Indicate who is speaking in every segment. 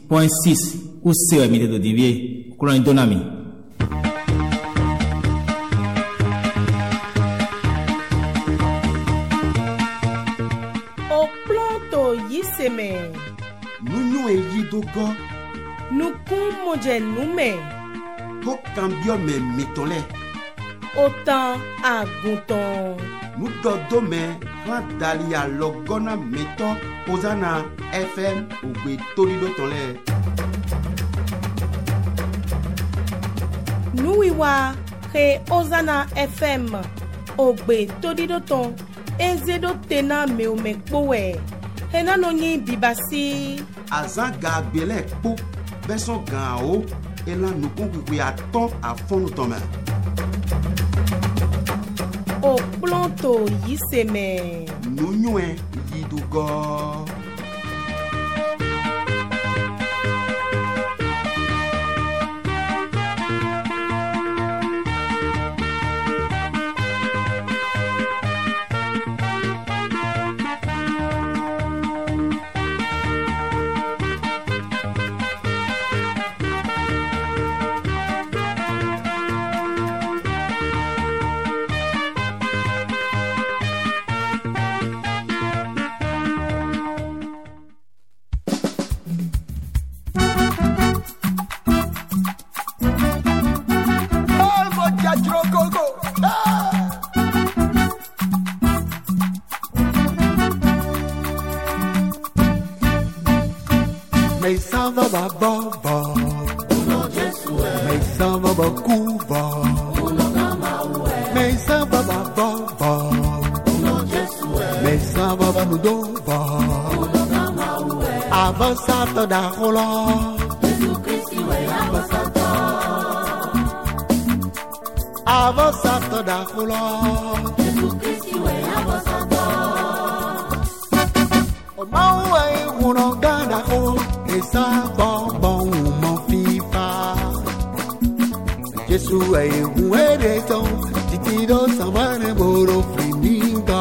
Speaker 1: ou c'est mi de divier courant donami.
Speaker 2: O planto yiseme.
Speaker 3: Nous yidogo.
Speaker 2: Nous kumoje nume.
Speaker 3: Ko cambio me mitole.
Speaker 2: Autant agunton.
Speaker 3: Nous dodo me dalia logona meton Ozana FM ou Tolido tole.
Speaker 2: Nous iwa ke Ozana FM ogbe Tolido ton ezedo tena me o mekpowe. Hena nonyi bibasi.
Speaker 3: Azan ga gbele po beson gan o elan nou kon aton a fond nou tome.
Speaker 2: O planto yiseme.
Speaker 3: Nou nyuen yidugo.
Speaker 4: Avançado da rola, Jesus Cristo é avançado. Avançado da rola, Jesus Cristo é avançado. O mau é um ganda ro, essa bom mon fifa. Jesus é um ereto, titido samane boro flimingo.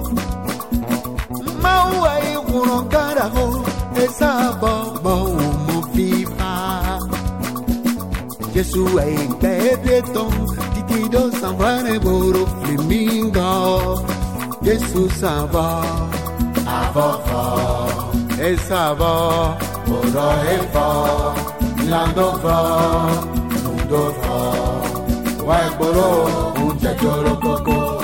Speaker 4: Mau é um ganda ro. Esa bon mon fifa Jésus est béton Titido s'en va ne boro flamingo Jésus s'en va avant fort Et ça va Boro et fort Lando fort Mundo fort Ouais boro Un chachoro coco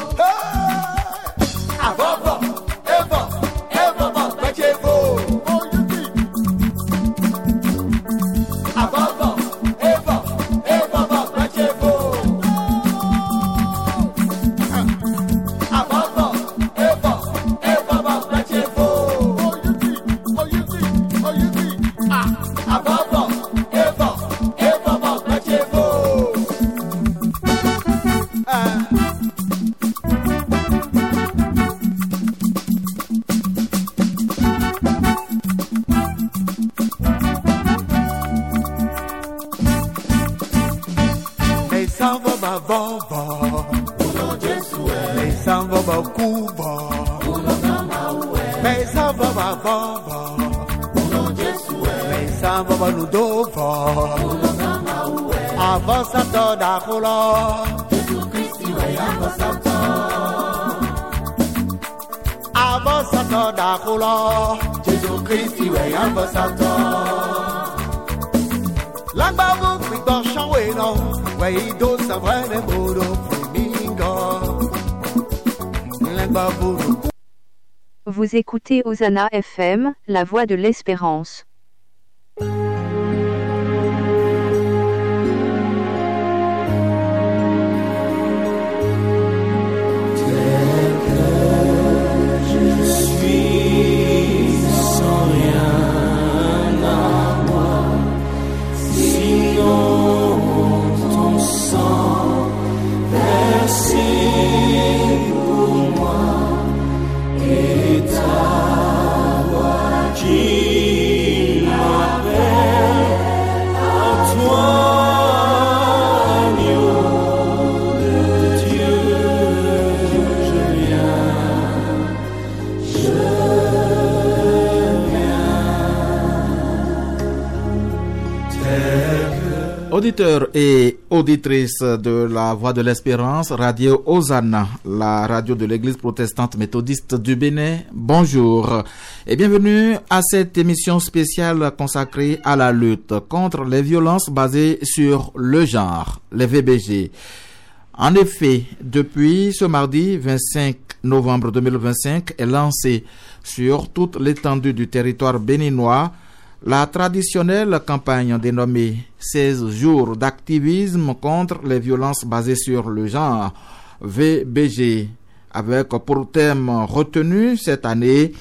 Speaker 4: Avançado da rola, Jesus Cristo é avançado. Avançado da rola, Jesus Cristo é avançado. L'agbavu cuido chanweno, weido savane boro flamingo. L'agbavu.
Speaker 5: Vous écoutez Ozana FM, la voix de l'espérance.
Speaker 6: Et ta voix qui m'appelle.
Speaker 1: Auditeurs et auditrices de la Voix de l'Espérance, Radio Hosanna, la radio de l'Église protestante méthodiste du Bénin, bonjour et bienvenue à cette émission spéciale consacrée à la lutte contre les violences basées sur le genre, les VBG. En effet, depuis ce mardi 25 novembre 2025 est lancée sur toute l'étendue du territoire béninois la traditionnelle campagne dénommée 16 jours d'activisme contre les violences basées sur le genre, VBG, avec pour thème retenu cette année,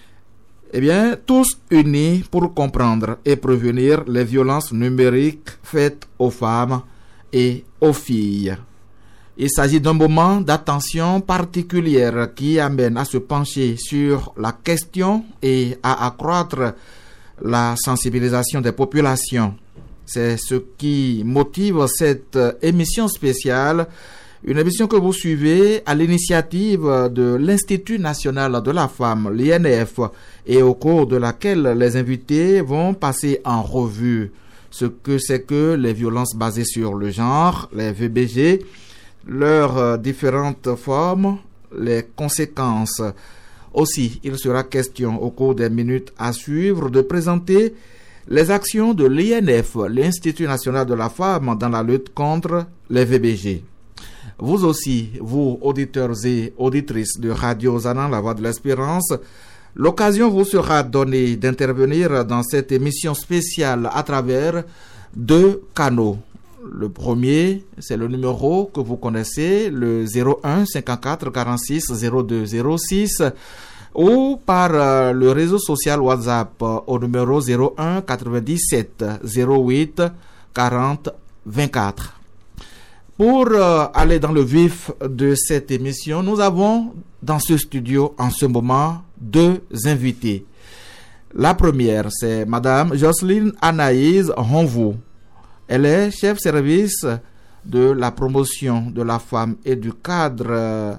Speaker 1: tous unis pour comprendre et prévenir les violences numériques faites aux femmes et aux filles. Il s'agit d'un moment d'attention particulière qui amène à se pencher sur la question et à accroître la sensibilisation des populations. C'est ce qui motive cette émission spéciale, une émission que vous suivez à l'initiative de l'Institut national de la femme, l'INF, et au cours de laquelle les invités vont passer en revue ce que c'est que les violences basées sur le genre, les VBG, leurs différentes formes, les conséquences. Aussi, il sera question au cours des minutes à suivre de présenter les actions de l'INF, l'Institut national de la femme, dans la lutte contre les VBG. Vous aussi, vous, auditeurs et auditrices de Radio Hosanna, la Voix de l'Espérance, l'occasion vous sera donnée d'intervenir dans cette émission spéciale à travers 2 canaux. Le premier, c'est le numéro que vous connaissez, le 01 54 46 02 06, ou par le réseau social WhatsApp au numéro 01 97 08 40 24. Pour aller dans le vif de cette émission, nous avons dans ce studio en ce moment 2 invités. La première, c'est Madame Jocelyne Anaïs Honvou. Elle est chef service de la promotion de la femme et du cadre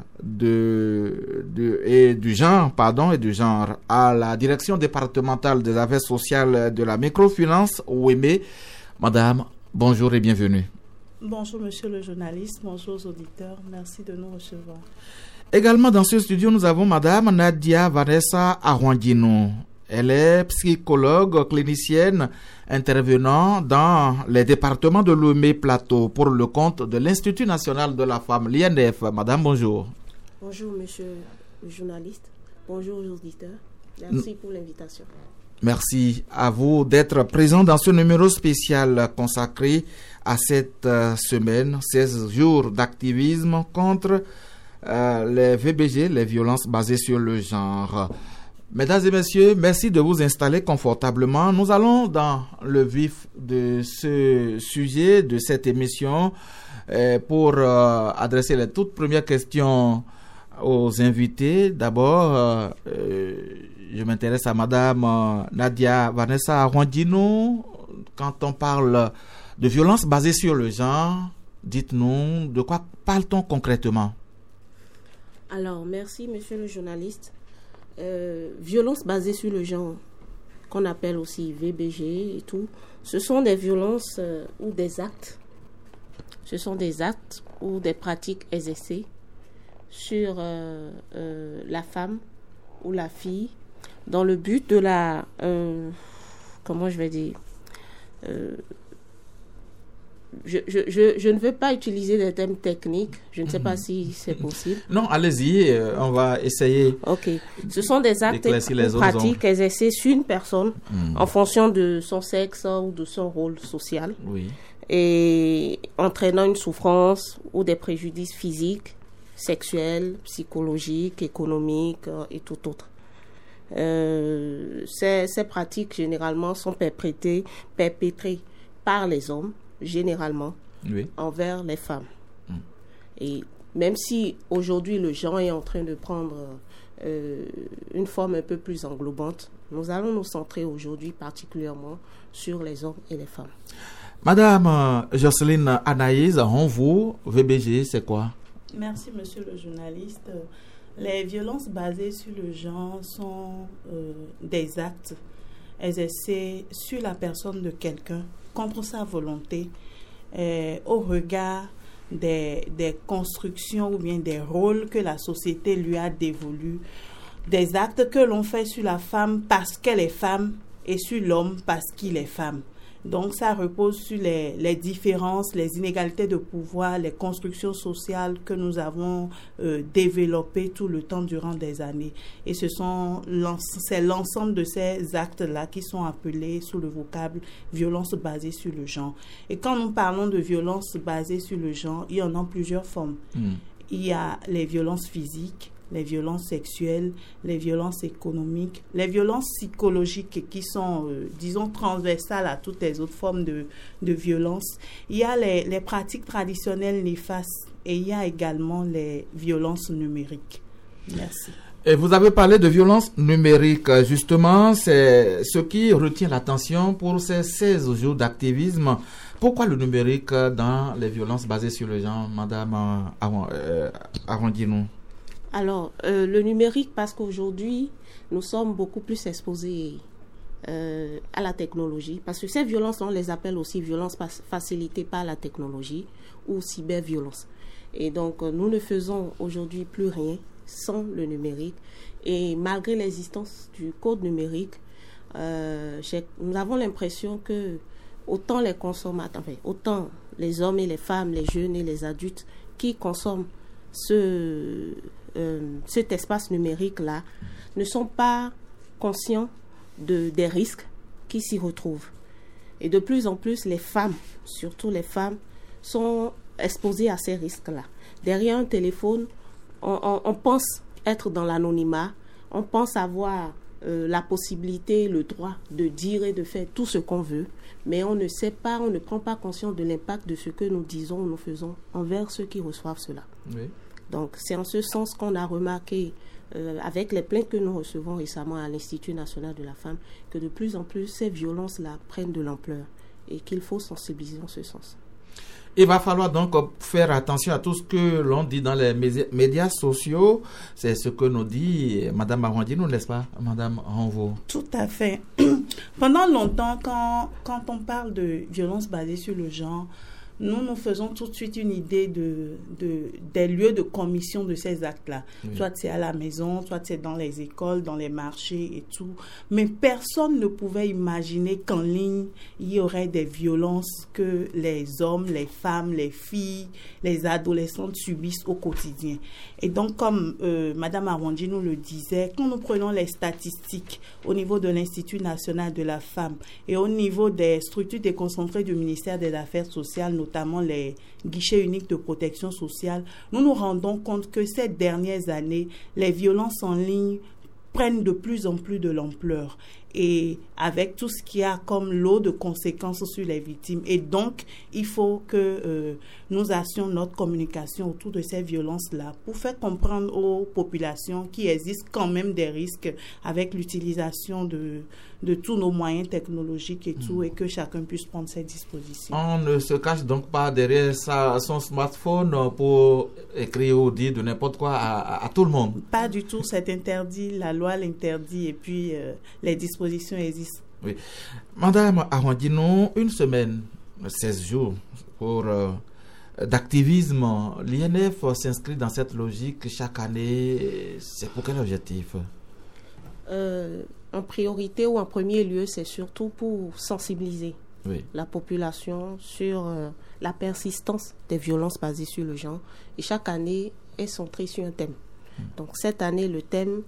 Speaker 1: et du genre à la direction départementale des affaires sociales de la microfinance OEME. Madame, bonjour et bienvenue.
Speaker 6: Bonjour monsieur le journaliste, bonjour aux auditeurs, merci de nous recevoir.
Speaker 1: Également dans ce studio, nous avons Madame Nadia Vanessa Arwandino. Elle est psychologue clinicienne intervenant dans les départements de Lomé Plateau pour le compte de l'Institut national de la femme, l'INF. Madame, bonjour.
Speaker 7: Bonjour, monsieur le journaliste. Bonjour aux auditeurs. Merci pour l'invitation.
Speaker 1: Merci à vous d'être présent dans ce numéro spécial consacré à cette semaine, 16 jours d'activisme contre les VBG, les violences basées sur le genre. Mesdames et messieurs, merci de vous installer confortablement. Nous allons dans le vif de ce sujet, de cette émission, pour adresser les toutes premières questions aux invités. D'abord, je m'intéresse à Madame Nadia Vanessa Arwandino. Quand on parle de violence basée sur le genre, dites-nous, de quoi parle-t-on concrètement?
Speaker 7: Alors, merci monsieur le journaliste. Violences basées sur le genre, qu'on appelle aussi VBG et tout, ce sont des violences ou des actes. Ce sont des actes ou des pratiques exercées sur la femme ou la fille dans le but de la... Je ne veux pas utiliser des termes techniques. Je ne sais pas si c'est possible.
Speaker 1: Non, allez-y, on va essayer.
Speaker 7: Ok. Ce sont des actes ou pratiques exercées sur une personne en fonction de son sexe ou de son rôle social.
Speaker 1: Oui.
Speaker 7: Et entraînant une souffrance ou des préjudices physiques, sexuels, psychologiques, économiques et tout autre. Ces pratiques généralement sont perpétrées par les hommes, généralement, oui, envers les femmes. Et même si aujourd'hui le genre est en train de prendre une forme un peu plus englobante, nous allons nous centrer aujourd'hui particulièrement sur les hommes et les femmes.
Speaker 1: Madame Jocelyne Anaïs Honvou, VBG, c'est quoi?
Speaker 6: Merci monsieur le journaliste. Les violences basées sur le genre sont des actes exercées sur la personne de quelqu'un contre sa volonté, au regard des constructions ou bien des rôles que la société lui a dévolus, des actes que l'on fait sur la femme parce qu'elle est femme et sur l'homme parce qu'il est femme. Donc ça repose sur les différences, les inégalités de pouvoir, les constructions sociales que nous avons développées tout le temps durant des années. Et c'est l'ensemble de ces actes-là qui sont appelés sous le vocable violence basée sur le genre. Et quand nous parlons de violence basée sur le genre, il y en a plusieurs formes. Il y a les violences physiques, les violences sexuelles, les violences économiques, les violences psychologiques qui sont, disons, transversales à toutes les autres formes de violence. Il y a les pratiques traditionnelles néfastes et il y a également les violences numériques. Merci.
Speaker 1: Et vous avez parlé de violences numériques. Justement, c'est ce qui retient l'attention pour ces 16 jours d'activisme. Pourquoi le numérique dans les violences basées sur le genre, Madame Arwandinou?
Speaker 7: Alors, le numérique, parce qu'aujourd'hui, nous sommes beaucoup plus exposés à la technologie, parce que ces violences, on les appelle aussi violences facilitées par la technologie ou cyberviolence. Et donc, nous ne faisons aujourd'hui plus rien sans le numérique. Et malgré l'existence du code numérique, nous avons l'impression que autant les consommateurs, autant les hommes et les femmes, les jeunes et les adultes qui consomment cet espace numérique-là ne sont pas conscients des risques qui s'y retrouvent. Et de plus en plus, les femmes, surtout les femmes, sont exposées à ces risques-là. Derrière un téléphone, on pense être dans l'anonymat, on pense avoir la possibilité, le droit de dire et de faire tout ce qu'on veut, mais on ne sait pas, on ne prend pas conscience de l'impact de ce que nous disons, nous faisons envers ceux qui reçoivent cela. Oui. Donc, c'est en ce sens qu'on a remarqué, avec les plaintes que nous recevons récemment à l'Institut national de la femme, que de plus en plus, ces violences-là prennent de l'ampleur et qu'il faut sensibiliser en ce sens.
Speaker 1: Il va falloir donc faire attention à tout ce que l'on dit dans les médias sociaux. C'est ce que nous dit Mme Arwandinou, n'est-ce pas, Mme Renvo?
Speaker 6: Tout à fait. Pendant longtemps, quand on parle de violence basée sur le genre, nous faisons tout de suite une idée des lieux de commission de ces actes-là. Oui. Soit c'est à la maison, soit c'est dans les écoles, dans les marchés et tout. Mais personne ne pouvait imaginer qu'en ligne, il y aurait des violences que les hommes, les femmes, les filles, les adolescentes subissent au quotidien. Et donc, comme Mme Arwandinou le disait, quand nous prenons les statistiques au niveau de l'Institut national de la femme et au niveau des structures déconcentrées du ministère des Affaires sociales, notamment les guichets uniques de protection sociale, nous nous rendons compte que ces dernières années, les violences en ligne prennent de plus en plus de l'ampleur et avec tout ce qu'il y a comme lot de conséquences sur les victimes. Et donc, il faut que nous assions notre communication autour de ces violences-là pour faire comprendre aux populations qu'il existe quand même des risques avec l'utilisation de tous nos moyens technologiques et tout, et que chacun puisse prendre ses dispositions.
Speaker 1: On ne se cache donc pas derrière son smartphone pour écrire ou dire de n'importe quoi à tout le monde.
Speaker 6: Pas du tout, c'est interdit, la loi l'interdit et puis les dispositions existent.
Speaker 1: Oui. Madame Arwandinou, une semaine, 16 jours pour d'activisme, l'INF s'inscrit dans cette logique chaque année. C'est pour quel objectif?
Speaker 7: En priorité ou en premier lieu, c'est surtout pour sensibiliser la population sur la persistance des violences basées sur le genre. Et chaque année est centrée sur un thème. Donc cette année, le thème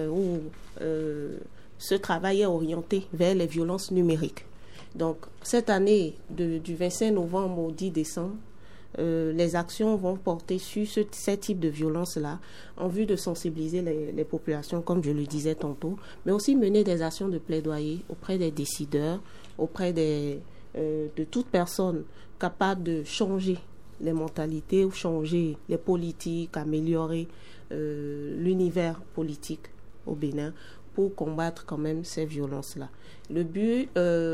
Speaker 7: ce travail est orienté vers les violences numériques. Donc cette année, du 25 novembre au 10 décembre, les actions vont porter sur ces types de violences-là en vue de sensibiliser les populations, comme je le disais tantôt, mais aussi mener des actions de plaidoyer auprès des décideurs, auprès de toute personne capable de changer les mentalités ou changer les politiques, améliorer l'univers politique au Bénin pour combattre quand même ces violences-là. Le but,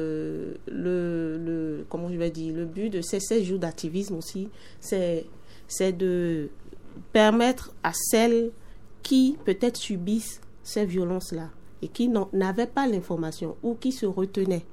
Speaker 7: le but de ces 16 jours d'activisme aussi, c'est de permettre à celles qui peut-être subissent ces violences-là et qui n'avaient pas l'information ou qui se retenaient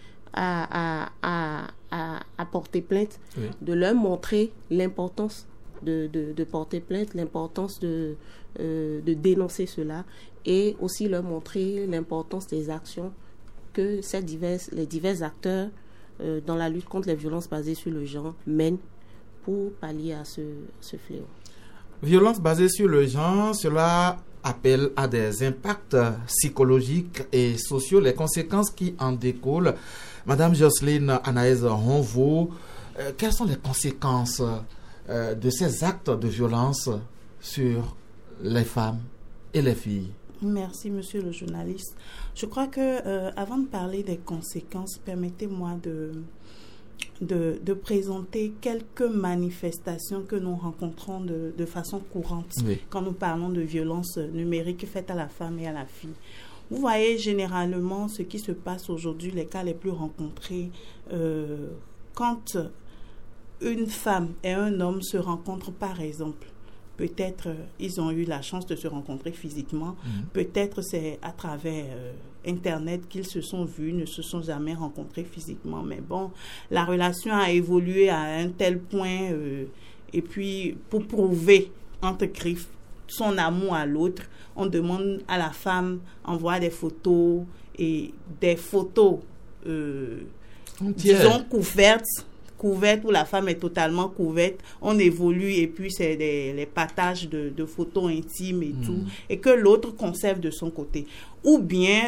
Speaker 7: à porter plainte, oui, de leur montrer l'importance de porter plainte, l'importance de dénoncer cela, et aussi leur montrer l'importance des actions que les divers acteurs dans la lutte contre les violences basées sur le genre mènent pour pallier à ce fléau.
Speaker 1: Violences basées sur le genre, cela appelle à des impacts psychologiques et sociaux, les conséquences qui en découlent. Madame Jocelyne Anaïs Ronvaux, quelles sont les conséquences de ces actes de violence sur les femmes et les filles?
Speaker 6: Merci, monsieur le journaliste. Je crois que avant de parler des conséquences, permettez-moi de présenter quelques manifestations que nous rencontrons de façon courante, oui, quand nous parlons de violences numériques faites à la femme et à la fille. Vous voyez généralement ce qui se passe aujourd'hui, les cas les plus rencontrés, quand une femme et un homme se rencontrent par exemple. Peut-être ils ont eu la chance de se rencontrer physiquement. Peut-être c'est à travers Internet qu'ils se sont vus, ne se sont jamais rencontrés physiquement. Mais bon, la relation a évolué à un tel point. Et puis, pour prouver, entre griffes, son amour à l'autre, on demande à la femme, envoie des photos, et des photos, disons, couvertes, où la femme est totalement couverte, on évolue et puis c'est les partages de photos intimes et tout, et que l'autre conserve de son côté. Ou bien,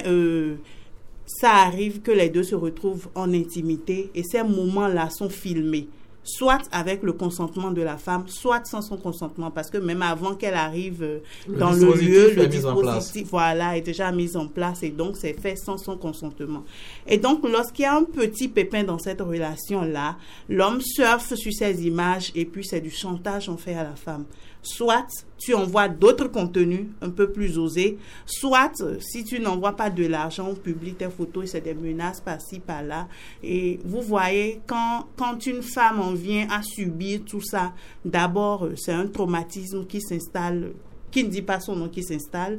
Speaker 6: ça arrive que les deux se retrouvent en intimité et ces moments-là sont filmés, soit avec le consentement de la femme, soit sans son consentement, parce que même avant qu'elle arrive dans le lieu, le dispositif est déjà mis en place et donc c'est fait sans son consentement. Et donc, lorsqu'il y a un petit pépin dans cette relation-là, l'homme surfe sur ces images et puis c'est du chantage en fait à la femme. Soit tu envoies d'autres contenus un peu plus osés, soit si tu n'envoies pas de l'argent, on publie tes photos et c'est des menaces par-ci, par-là. Et vous voyez, quand une femme en vient à subir tout ça, d'abord c'est un traumatisme qui s'installe, qui ne dit pas son nom, qui s'installe.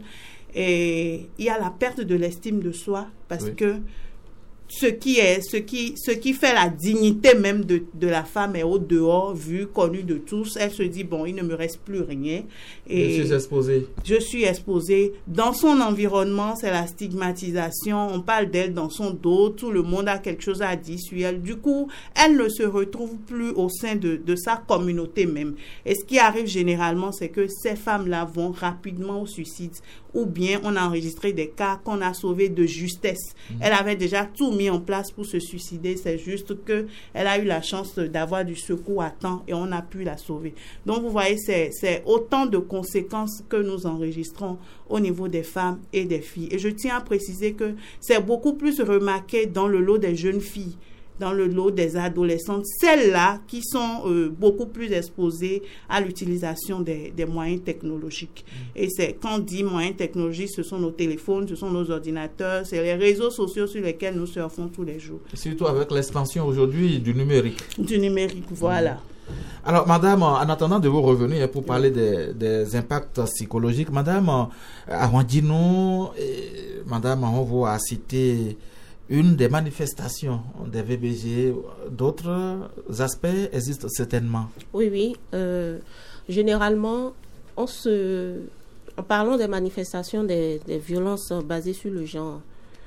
Speaker 6: Et il y a la perte de l'estime de soi parce que ce qui fait la dignité même de la femme est au dehors, vu, connu de tous. Elle se dit, bon, il ne me reste plus rien. Et je suis exposée. Dans son environnement, c'est la stigmatisation. On parle d'elle dans son dos. Tout le monde a quelque chose à dire sur elle. Du coup, elle ne se retrouve plus au sein de sa communauté même. Et ce qui arrive généralement, c'est que ces femmes-là vont rapidement au suicide. Ou bien on a enregistré des cas qu'on a sauvés de justesse. Elle avait déjà tout mis en place pour se suicider. C'est juste qu'elle a eu la chance d'avoir du secours à temps et on a pu la sauver. Donc vous voyez, c'est autant de conséquences que nous enregistrons au niveau des femmes et des filles. Et je tiens à préciser que c'est beaucoup plus remarqué dans le lot des jeunes filles, dans le lot des adolescentes, celles-là qui sont beaucoup plus exposées à l'utilisation des moyens technologiques. Et quand on dit moyens technologiques, ce sont nos téléphones, ce sont nos ordinateurs, c'est les réseaux sociaux sur lesquels nous surfons tous les jours.
Speaker 1: Surtout avec l'expansion aujourd'hui du numérique.
Speaker 6: Du numérique, voilà.
Speaker 1: Alors, madame, en attendant de vous revenir pour parler des impacts psychologiques, madame Arwandino, madame Ronvaux a cité une des manifestations des VBG. D'autres aspects existent certainement.
Speaker 7: Oui. Généralement, en parlant des manifestations des violences basées sur le genre,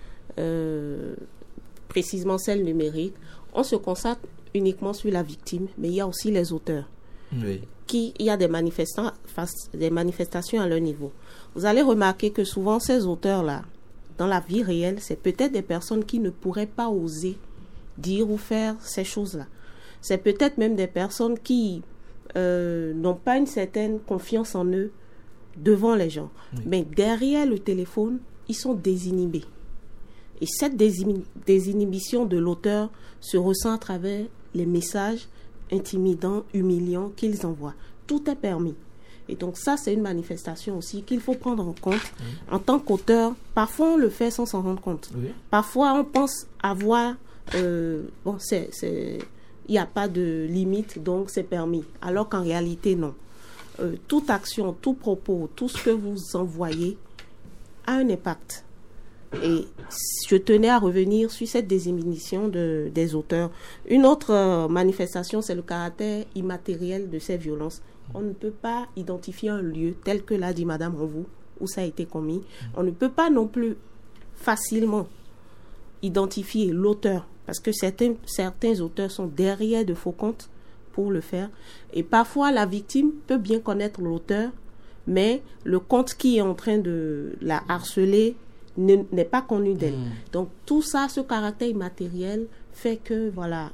Speaker 7: précisément celles numériques, on se concentre uniquement sur la victime, mais il y a aussi les auteurs. Oui. Il y a des manifestations à leur niveau. Vous allez remarquer que souvent ces auteurs-là, dans la vie réelle, c'est peut-être des personnes qui ne pourraient pas oser dire ou faire ces choses-là. C'est peut-être même des personnes qui n'ont pas une certaine confiance en eux devant les gens. Oui. Mais derrière le téléphone, ils sont désinhibés. Et cette désinhibition de l'auteur se ressent à travers les messages intimidants, humiliants qu'ils envoient. Tout est permis. Et donc ça, c'est une manifestation aussi qu'il faut prendre en compte. En tant qu'auteur. Parfois, on le fait sans s'en rendre compte. Oui. Parfois, on pense avoir... il n'y a pas de limite, donc c'est permis. Alors qu'en réalité, non. Toute action, tout propos, tout ce que vous envoyez a un impact. Et je tenais à revenir sur cette définition des auteurs. Une autre manifestation, c'est le caractère immatériel de ces violences. On ne peut pas identifier un lieu tel que l'a dit Madame Renvaux, où ça a été commis. On ne peut pas non plus facilement identifier l'auteur, parce que certains auteurs sont derrière de faux comptes pour le faire. Et parfois, la victime peut bien connaître l'auteur, mais le compte qui est en train de la harceler n'est pas connu d'elle. Donc, tout ça, ce caractère immatériel fait que, voilà,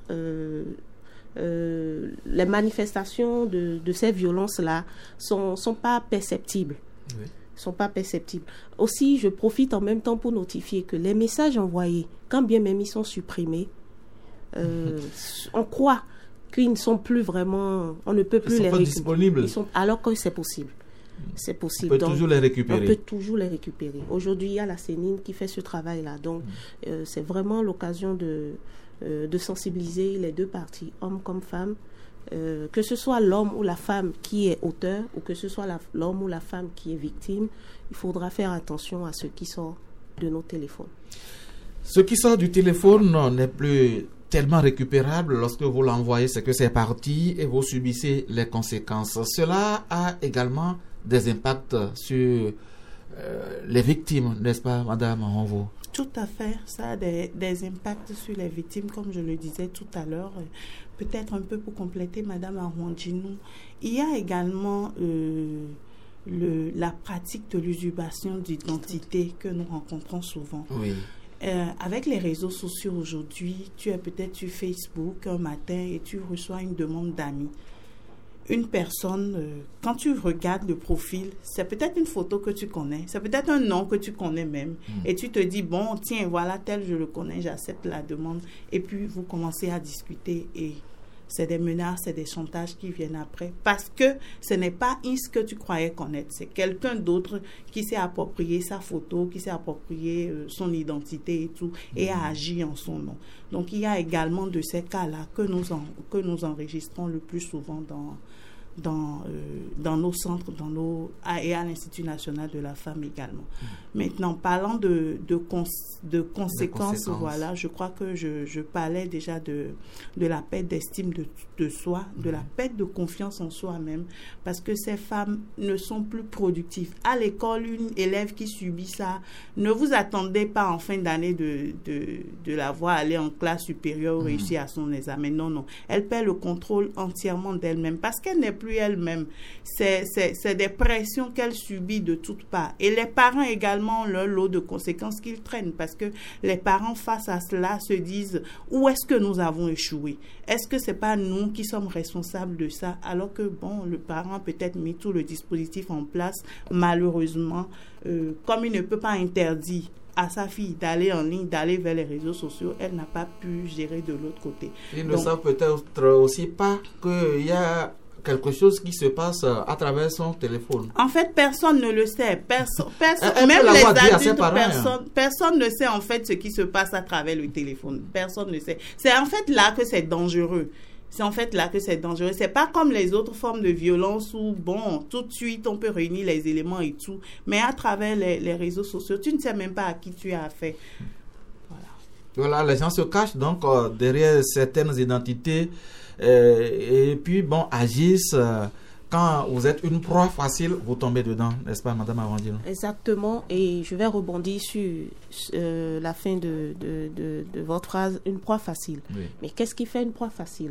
Speaker 7: les manifestations de ces violences-là sont pas perceptibles. Oui. Sont pas perceptibles. Aussi, je profite en même temps pour notifier que les messages envoyés, quand bien même ils sont supprimés, on croit qu'ils ne sont plus vraiment, on ne peut plus les récupérer.
Speaker 1: Disponibles.
Speaker 7: Alors que c'est possible. C'est possible.
Speaker 1: On peut toujours les récupérer.
Speaker 7: On peut toujours les récupérer. Aujourd'hui, il y a la CENIN qui fait ce travail-là. Donc, c'est vraiment l'occasion de sensibiliser les deux parties, hommes comme femmes, que ce soit l'homme ou la femme qui est auteur, ou que ce soit l'homme ou la femme qui est victime. Il faudra faire attention à ce qui sort de nos téléphones.
Speaker 1: Ce qui sort du téléphone n'est plus tellement récupérable. Lorsque vous l'envoyez, c'est que c'est parti et vous subissez les conséquences. Cela a également des impacts sur les victimes, n'est-ce pas, Madame Renvaux?
Speaker 6: Tout à fait, ça a des impacts sur les victimes, comme je le disais tout à l'heure. Peut-être un peu pour compléter, Madame Arwandinou, il y a également la pratique de l'usurpation d'identité que nous rencontrons souvent.
Speaker 1: Oui.
Speaker 6: Avec les réseaux sociaux aujourd'hui, tu es peut-être sur Facebook un matin et tu reçois une demande d'amis. Une personne, quand tu regardes le profil, c'est peut-être une photo que tu connais, c'est peut-être un nom que tu connais même, et tu te dis, bon, tiens, voilà, tel, je le connais, j'accepte la demande, et puis vous commencez à discuter, et c'est des menaces, c'est des chantages qui viennent après, parce que ce n'est pas Is que tu croyais connaître, c'est quelqu'un d'autre qui s'est approprié sa photo, qui s'est approprié son identité et tout, et a agi en son nom. Donc il y a également de ces cas-là que nous enregistrons le plus souvent dans nos centres, et à l'Institut national de la femme également. Maintenant, parlant de conséquences, voilà, je crois que je parlais déjà de la perte d'estime de soi, de la perte de confiance en soi-même, parce que ces femmes ne sont plus productives. À l'école, une élève qui subit ça, ne vous attendez pas en fin d'année de la voir aller en classe supérieure ou réussir à son examen. Non. Elle perd le contrôle entièrement d'elle-même, parce qu'elle n'est plus elle-même. C'est des pressions qu'elle subit de toutes parts. Et les parents également ont leur lot de conséquences qu'ils traînent, parce que les parents face à cela se disent, où est-ce que nous avons échoué? Est-ce que c'est pas nous qui sommes responsables de ça? Alors que bon, le parent a peut-être mis tout le dispositif en place, malheureusement, comme il ne peut pas interdire à sa fille d'aller en ligne, d'aller vers les réseaux sociaux, elle n'a pas pu gérer de l'autre côté.
Speaker 1: Ils ne savent peut-être aussi pas qu'il y a quelque chose qui se passe à travers son téléphone.
Speaker 6: En fait, personne ne le sait. Même les adultes, personne ne sait en fait ce qui se passe à travers le téléphone. Personne ne sait. C'est en fait là que c'est dangereux. C'est pas comme les autres formes de violence où, bon, tout de suite, on peut réunir les éléments et tout. Mais à travers les réseaux sociaux, tu ne sais même pas à qui tu as affaire.
Speaker 1: Voilà, les gens se cachent donc derrière certaines identités et puis, bon, agissent. Quand vous êtes une proie facile, vous tombez dedans, n'est-ce pas, Madame Arwandinou?
Speaker 7: Exactement, et je vais rebondir sur la fin de votre phrase, une proie facile. Oui. Mais qu'est-ce qui fait une proie facile?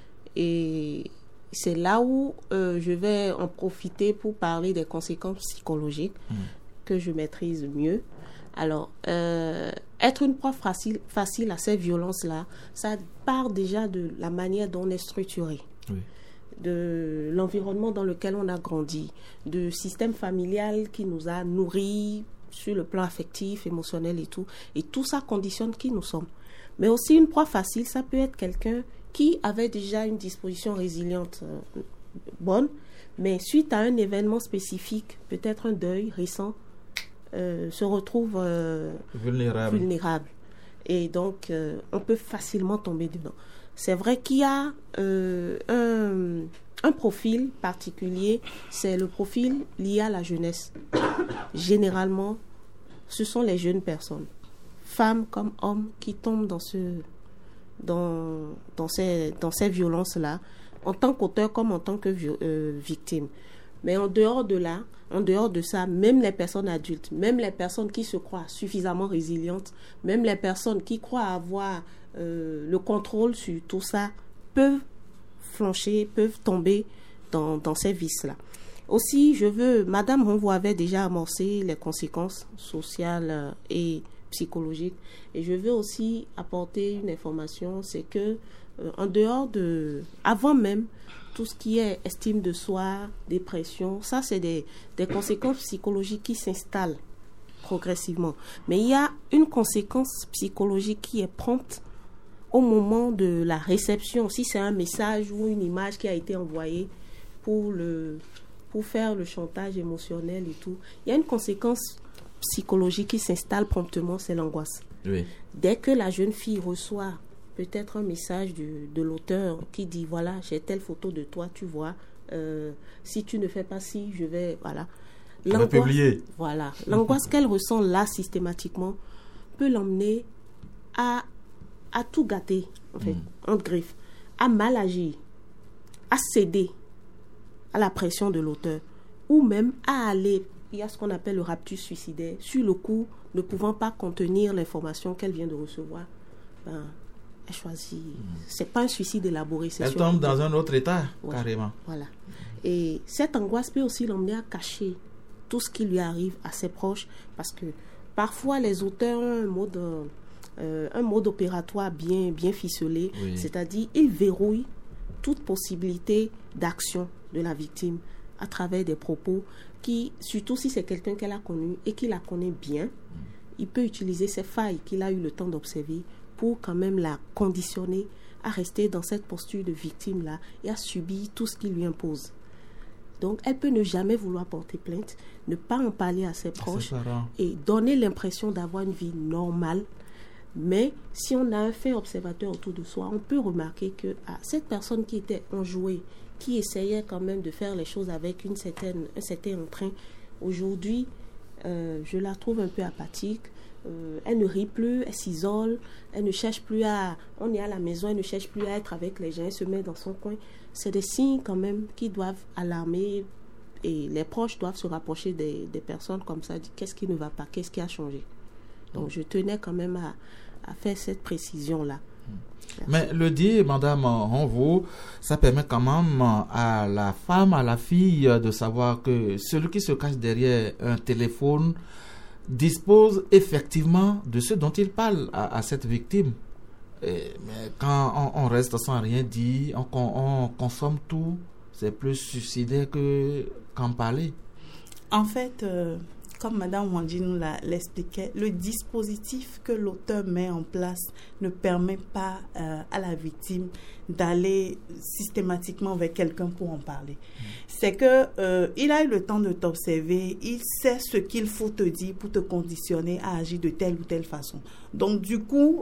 Speaker 7: Et c'est là où je vais en profiter pour parler des conséquences psychologiques que je maîtrise mieux. Alors, être une proie facile à ces violences-là, ça part déjà de la manière dont on est structuré. Oui. De l'environnement dans lequel on a grandi, du système familial qui nous a nourris sur le plan affectif, émotionnel et tout ça conditionne qui nous sommes. Mais aussi une proie facile, ça peut être quelqu'un qui avait déjà une disposition résiliente bonne, mais suite à un événement spécifique, peut-être un deuil récent, se retrouve vulnérable. Et donc, on peut facilement tomber dedans. C'est vrai qu'il y a un profil particulier, c'est le profil lié à la jeunesse. Généralement, ce sont les jeunes personnes. femmes comme hommes qui tombent dans ces violences-là, en tant qu'auteur comme en tant que victime. Mais en dehors de ça, même les personnes adultes, même les personnes qui se croient suffisamment résilientes, même les personnes qui croient avoir le contrôle sur tout ça, peuvent flancher, peuvent tomber dans ces vices-là. Aussi, Madame Ronvo avait déjà amorcé les conséquences sociales et psychologiques. Et je veux aussi apporter une information, c'est que en dehors avant même tout ce qui est estime de soi, dépression, ça c'est des conséquences psychologiques qui s'installent progressivement. Mais il y a une conséquence psychologique qui est prompte au moment de la réception. Si c'est un message ou une image qui a été envoyée pour faire le chantage émotionnel et tout, il y a une conséquence psychologique qui s'installe promptement, c'est l'angoisse.
Speaker 1: Oui.
Speaker 7: Dès que la jeune fille reçoit peut-être un message de l'auteur qui dit, voilà, j'ai telle photo de toi, tu vois, si tu ne fais pas ci, je vais, voilà.
Speaker 1: On va publier.
Speaker 7: Voilà. L'angoisse qu'elle ressent là systématiquement peut l'emmener à tout gâter, en fait, entre griffes, à mal agir, à céder à la pression de l'auteur, ou même à aller, il y a ce qu'on appelle le raptus suicidaire, sur le coup, ne pouvant pas contenir l'information qu'elle vient de recevoir, elle choisit. C'est pas un suicide élaboré.
Speaker 1: Elle tombe dans un autre état, carrément.
Speaker 7: Voilà. Et cette angoisse peut aussi l'emmener à cacher tout ce qui lui arrive à ses proches, parce que parfois les auteurs ont un mode opératoire bien ficelé, c'est-à-dire ils verrouillent toute possibilité d'action de la victime à travers des propos qui, surtout si c'est quelqu'un qu'elle a connu et qui la connaît bien, il peut utiliser ces failles qu'il a eu le temps d'observer pour quand même la conditionner à rester dans cette posture de victime-là et à subir tout ce qu'il lui impose. Donc, elle peut ne jamais vouloir porter plainte, ne pas en parler à ses proches et donner l'impression d'avoir une vie normale. Mais si on a un fait observateur autour de soi, on peut remarquer que cette personne qui était enjouée, qui essayait quand même de faire les choses avec un certain entrain, aujourd'hui, je la trouve un peu apathique. Elle ne rit plus, elle s'isole, elle ne cherche plus on est à la maison, elle ne cherche plus à être avec les gens, elle se met dans son coin. C'est des signes quand même qui doivent alarmer et les proches doivent se rapprocher des personnes comme ça, dire qu'est-ce qui ne va pas, qu'est-ce qui a changé. Donc je tenais quand même à faire cette précision-là. Merci.
Speaker 1: Mais le dire, Madame Ronvo, ça permet quand même à la femme, à la fille de savoir que celui qui se cache derrière un téléphone dispose effectivement de ce dont il parle à cette victime. Mais quand on reste sans rien dire, on consomme tout, c'est plus suicidaire qu'en parler.
Speaker 6: En fait, comme Madame Wandji nous l'expliquait, le dispositif que l'auteur met en place ne permet pas à la victime d'aller systématiquement vers quelqu'un pour en parler. C'est que il a eu le temps de t'observer, il sait ce qu'il faut te dire pour te conditionner à agir de telle ou telle façon. Donc du coup,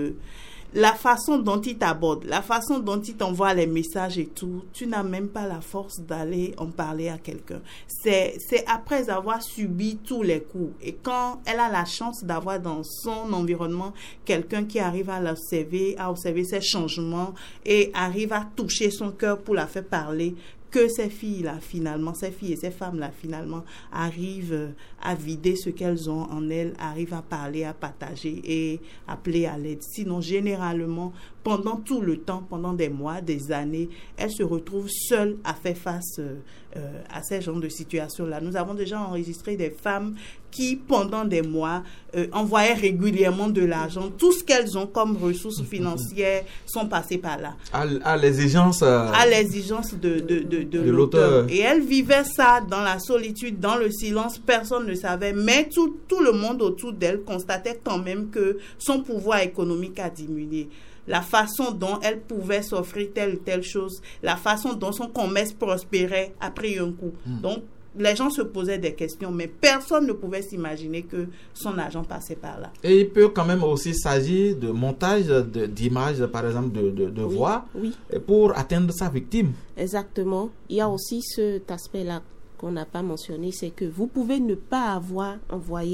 Speaker 6: la façon dont il t'aborde, la façon dont il t'envoie les messages et tout, tu n'as même pas la force d'aller en parler à quelqu'un. C'est après avoir subi tous les coups. Et quand elle a la chance d'avoir dans son environnement quelqu'un qui arrive à observer ses changements et arrive à toucher son cœur pour la faire parler, que ces filles et ces femmes-là, finalement, arrivent à vider ce qu'elles ont en elles, arrivent à parler, à partager et appeler à l'aide. Sinon, généralement, pendant tout le temps, pendant des mois, des années, elles se retrouvent seules à faire face à ces genres de situations-là. Nous avons déjà enregistré des femmes qui, pendant des mois, envoyaient régulièrement de l'argent. Tout ce qu'elles ont comme ressources financières sont passées par là.
Speaker 1: À l'exigence...
Speaker 6: à l'exigence de l'auteur. Et elles vivaient ça dans la solitude, dans le silence. Personne ne savait. Mais tout le monde autour d'elle constatait quand même que son pouvoir économique a diminué. La façon dont elle pouvait s'offrir telle ou telle chose, la façon dont son commerce prospérait a pris un coup. Donc, les gens se posaient des questions, mais personne ne pouvait s'imaginer que son argent passait par là.
Speaker 1: Et il peut quand même aussi s'agir de montage d'images, par exemple, de voix, pour atteindre sa victime.
Speaker 7: Exactement. Il y a aussi cet aspect-là qu'on n'a pas mentionné, c'est que vous pouvez ne pas avoir envoyé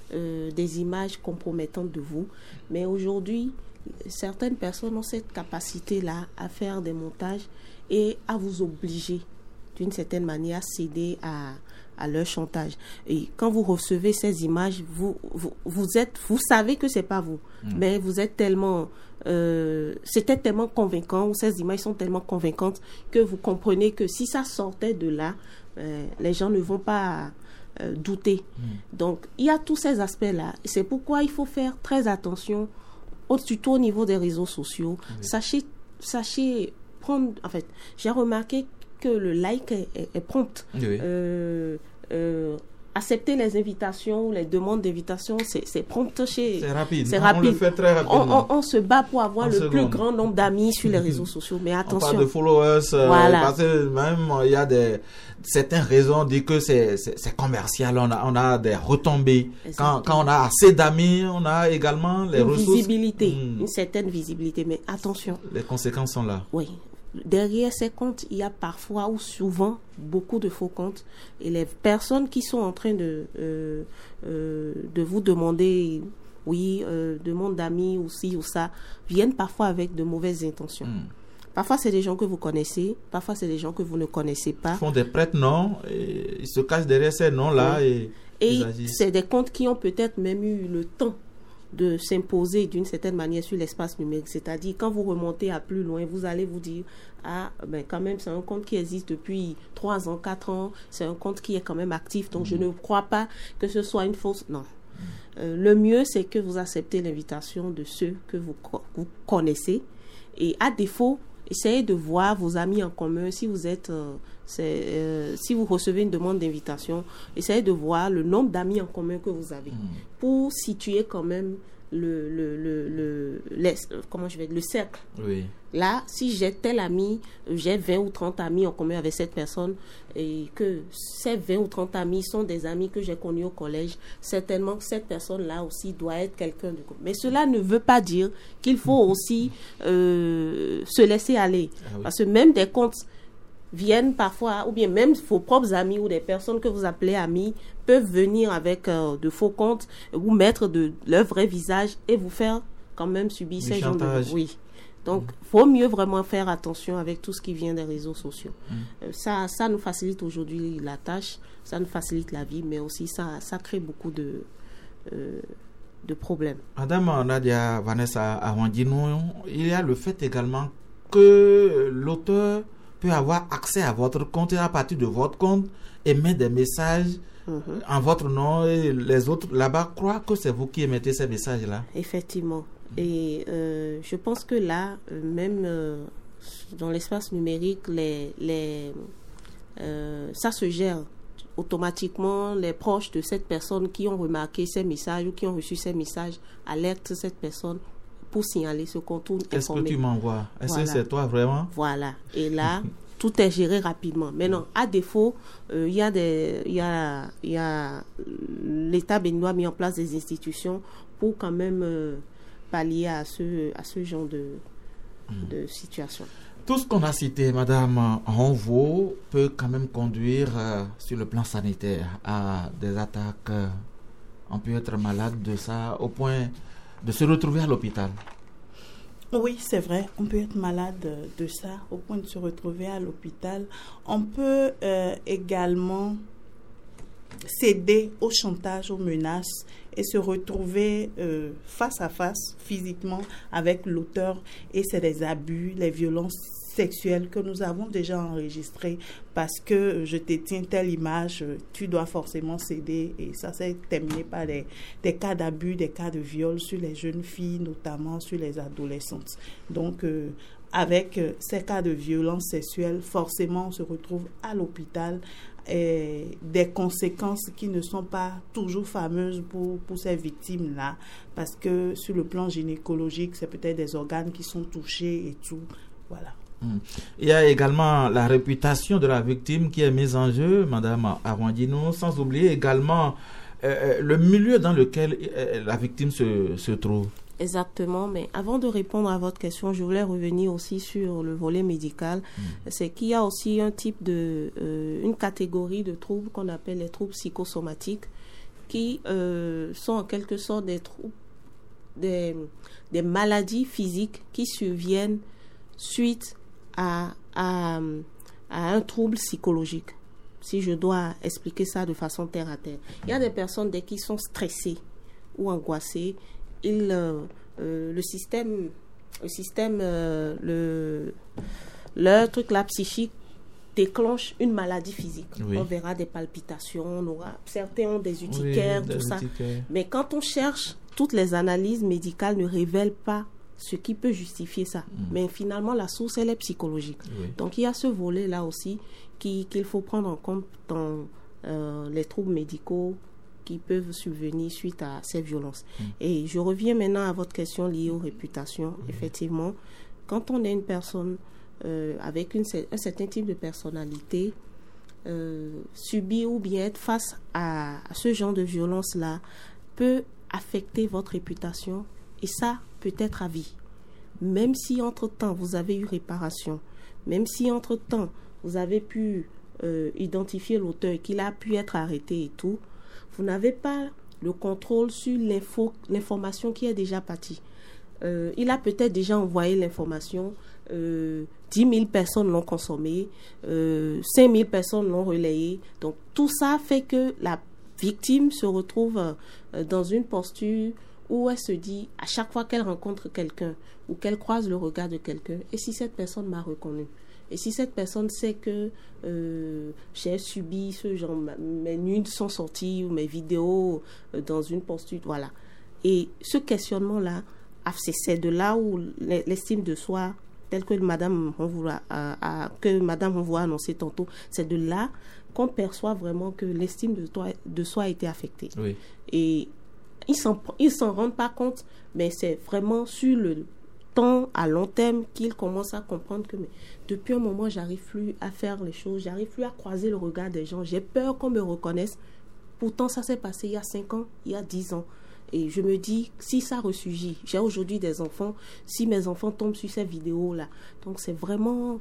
Speaker 7: des images compromettantes de vous. Mais aujourd'hui, certaines personnes ont cette capacité-là à faire des montages et à vous obliger d'une certaine manière à céder à leur chantage. Et quand vous recevez ces images, vous savez que c'est pas vous, mais vous êtes tellement c'était tellement convaincant, ou ces images sont tellement convaincantes que vous comprenez que si ça sortait de là, les gens ne vont pas douter. Donc il y a tous ces aspects-là. C'est pourquoi il faut faire très attention, surtout au niveau des réseaux sociaux. Sachez prendre, en fait, j'ai remarqué que le like est prompt. Accepter les invitations ou les demandes d'invitation, c'est prompt chez...
Speaker 1: C'est rapide.
Speaker 7: C'est rapide.
Speaker 1: On le fait très rapidement.
Speaker 7: On se bat pour avoir le plus grand nombre d'amis sur les réseaux sociaux. Mais attention.
Speaker 1: On parle de followers.
Speaker 7: Voilà.
Speaker 1: Parce que même, il y a certaines raisons disent que c'est commercial. On a des retombées. Quand on a assez d'amis, on a également les ressources.
Speaker 7: Visibilité. Une certaine visibilité. Mais attention.
Speaker 1: Les conséquences sont là.
Speaker 7: Oui. Derrière ces comptes, il y a parfois ou souvent beaucoup de faux comptes. Et les personnes qui sont en train de vous demander, demande d'amis ou ci ou ça, viennent parfois avec de mauvaises intentions. Parfois, c'est des gens que vous connaissez. Parfois, c'est des gens que vous ne connaissez pas.
Speaker 1: Ils font des prête-noms. Et ils se cachent derrière ces noms-là.
Speaker 7: Oui. Et c'est des comptes qui ont peut-être même eu le temps de s'imposer d'une certaine manière sur l'espace numérique. C'est-à-dire, quand vous remontez à plus loin, vous allez vous dire, quand même, c'est un compte qui existe depuis 3 ans, 4 ans, c'est un compte qui est quand même actif, donc je ne crois pas que ce soit une fausse... Non. Le mieux, c'est que vous acceptez l'invitation de ceux que vous connaissez, et à défaut, essayez de voir vos amis en commun. Si vous êtes... si vous recevez une demande d'invitation, essayez de voir le nombre d'amis en commun que vous avez pour situer quand même le cercle.
Speaker 1: Oui.
Speaker 7: Là, si j'ai tel ami, j'ai 20 ou 30 amis en commun avec cette personne et que ces 20 ou 30 amis sont des amis que j'ai connus au collège, certainement que cette personne-là aussi doit être quelqu'un de... Mais cela ne veut pas dire qu'il faut aussi se laisser aller. Parce que même des comptes viennent parfois, ou bien même vos propres amis ou des personnes que vous appelez amis peuvent venir avec de faux comptes, vous mettre leur vrai visage et vous faire quand même subir ces genres de... Oui. Donc, faut mieux vraiment faire attention avec tout ce qui vient des réseaux sociaux. Ça nous facilite aujourd'hui la tâche, ça nous facilite la vie, mais aussi ça crée beaucoup de problèmes.
Speaker 1: Madame Nadia Vanessa Awandino, il y a le fait également que l'auteur peut avoir accès à votre compte et à partir de votre compte émettre des messages en votre nom et les autres là-bas croient que c'est vous qui émettez ces messages-là.
Speaker 7: Effectivement. Et je pense que là, même dans l'espace numérique, ça se gère automatiquement. Les proches de cette personne qui ont remarqué ces messages ou qui ont reçu ces messages alertent cette personne pour signaler ce compte ou informer.
Speaker 1: Est-ce que tu m'envoies? Est-ce que c'est toi vraiment?
Speaker 7: Voilà. Et là, tout est géré rapidement. Mais non, à défaut, l'État béninois a mis en place des institutions pour quand même pallier à ce genre de situation.
Speaker 1: Tout ce qu'on a cité, Madame Renvaux, peut quand même conduire sur le plan sanitaire à des attaques. On peut être malade de ça au point de se retrouver à l'hôpital.
Speaker 6: Oui, c'est vrai, on peut être malade de ça au point de se retrouver à l'hôpital. On peut également céder au chantage, aux menaces et se retrouver face à face physiquement avec l'auteur, et c'est des abus, les violences sexuelles que nous avons déjà enregistrées parce que je te tiens telle image, tu dois forcément céder, et ça s'est terminé par des cas d'abus, des cas de viol sur les jeunes filles, notamment sur les adolescentes. Donc avec ces cas de violence sexuelle, forcément on se retrouve à l'hôpital, et des conséquences qui ne sont pas toujours fameuses pour ces victimes-là, parce que sur le plan gynécologique, c'est peut-être des organes qui sont touchés et tout. Voilà.
Speaker 1: Il y a également la réputation de la victime qui est mise en jeu, Madame Awandino, sans oublier également le milieu dans lequel la victime se trouve.
Speaker 7: Exactement, mais avant de répondre à votre question, je voulais revenir aussi sur le volet médical. C'est qu'il y a aussi une catégorie de troubles qu'on appelle les troubles psychosomatiques qui sont en quelque sorte des troubles, des maladies physiques qui surviennent suite à un trouble psychologique. Si je dois expliquer ça de façon terre à terre. Il y a des personnes, dès qu'ils sont stressés ou angoissés, leur truc là psychique déclenche une maladie physique. Oui. On verra des palpitations, certains ont des urticaires, tout ça. Mais quand on cherche, toutes les analyses médicales ne révèlent pas ce qui peut justifier ça. Mais finalement, la source, elle est psychologique. Oui. Donc, il y a ce volet-là aussi qu'il faut prendre en compte dans les troubles médicaux qui peuvent survenir suite à ces violences. Et je reviens maintenant à votre question liée aux réputations. Effectivement, quand on est une personne avec un certain type de personnalité, subir ou bien être face à ce genre de violence-là peut affecter votre réputation, et ça peut être à vie. Même si entre-temps vous avez eu réparation, même si entre-temps vous avez pu identifier l'auteur et qu'il a pu être arrêté et tout, vous n'avez pas le contrôle sur l'information qui est déjà partie. Il a peut-être déjà envoyé l'information, 10 000 personnes l'ont consommée, 5 000 personnes l'ont relayée. Donc tout ça fait que la victime se retrouve dans une posture où elle se dit, à chaque fois qu'elle rencontre quelqu'un ou qu'elle croise le regard de quelqu'un, et si cette personne m'a reconnu, et si cette personne sait que j'ai subi ce genre, mes nudes sont sorties ou mes vidéos dans une posture, voilà. Et ce questionnement-là, c'est de là où l'estime de soi, telle que Madame Renvoie a annoncé tantôt, c'est de là qu'on perçoit vraiment que l'estime de soi a été affectée. Oui. Et ils s'en rendent pas compte, mais c'est vraiment sur le temps à long terme qu'ils commencent à comprendre que depuis un moment, j'arrive plus à faire les choses, j'arrive plus à croiser le regard des gens, j'ai peur qu'on me reconnaisse. Pourtant, ça s'est passé il y a 5 ans, il y a 10 ans. Et je me dis, si ça ressurgit, j'ai aujourd'hui des enfants, si mes enfants tombent sur ces vidéos-là. Donc, c'est vraiment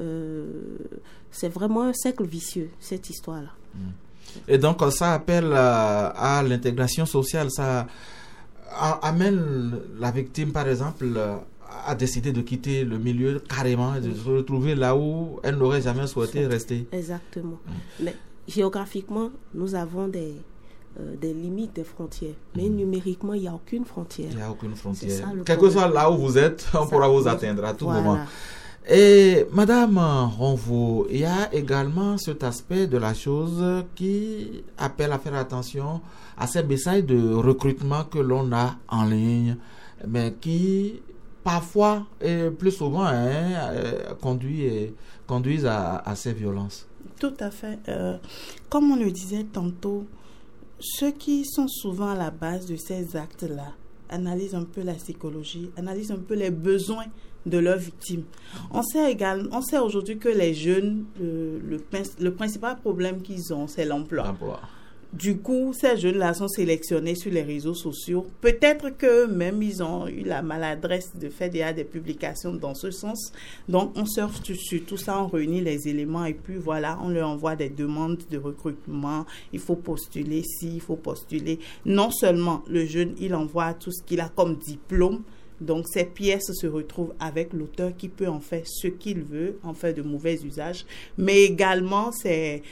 Speaker 7: un cercle vicieux, cette histoire-là.
Speaker 1: Et donc, ça appelle à l'intégration sociale. Ça amène la victime, par exemple, à décider de quitter le milieu carrément, de se retrouver là où elle n'aurait jamais souhaité rester.
Speaker 7: Exactement. Mais géographiquement, nous avons des limites, des frontières. Mais numériquement, il n'y a aucune frontière.
Speaker 1: Il n'y a aucune frontière. Quel que soit là où vous êtes, on pourra vous atteindre à tout moment. Et Madame Renvoie, il y a également cet aspect de la chose qui appelle à faire attention à ces messages de recrutement que l'on a en ligne, mais qui parfois et plus souvent conduisent à ces violences.
Speaker 6: Tout à fait. Comme on le disait tantôt, ceux qui sont souvent à la base de ces actes-là analysent un peu la psychologie, analysent un peu les besoins de leurs victimes. On sait aujourd'hui que les jeunes, le principal problème qu'ils ont, c'est l'emploi. Du coup, ces jeunes-là sont sélectionnés sur les réseaux sociaux. Peut-être qu'eux-mêmes, ils ont eu la maladresse de faire des publications dans ce sens. Donc, on surfe sur tout ça, on réunit les éléments et puis voilà, on leur envoie des demandes de recrutement. Il faut postuler ci, il faut postuler. Non seulement le jeune, il envoie tout ce qu'il a comme diplôme. Donc, ces pièces se retrouvent avec l'auteur qui peut en faire ce qu'il veut, en faire de mauvais usages. Mais également, c'est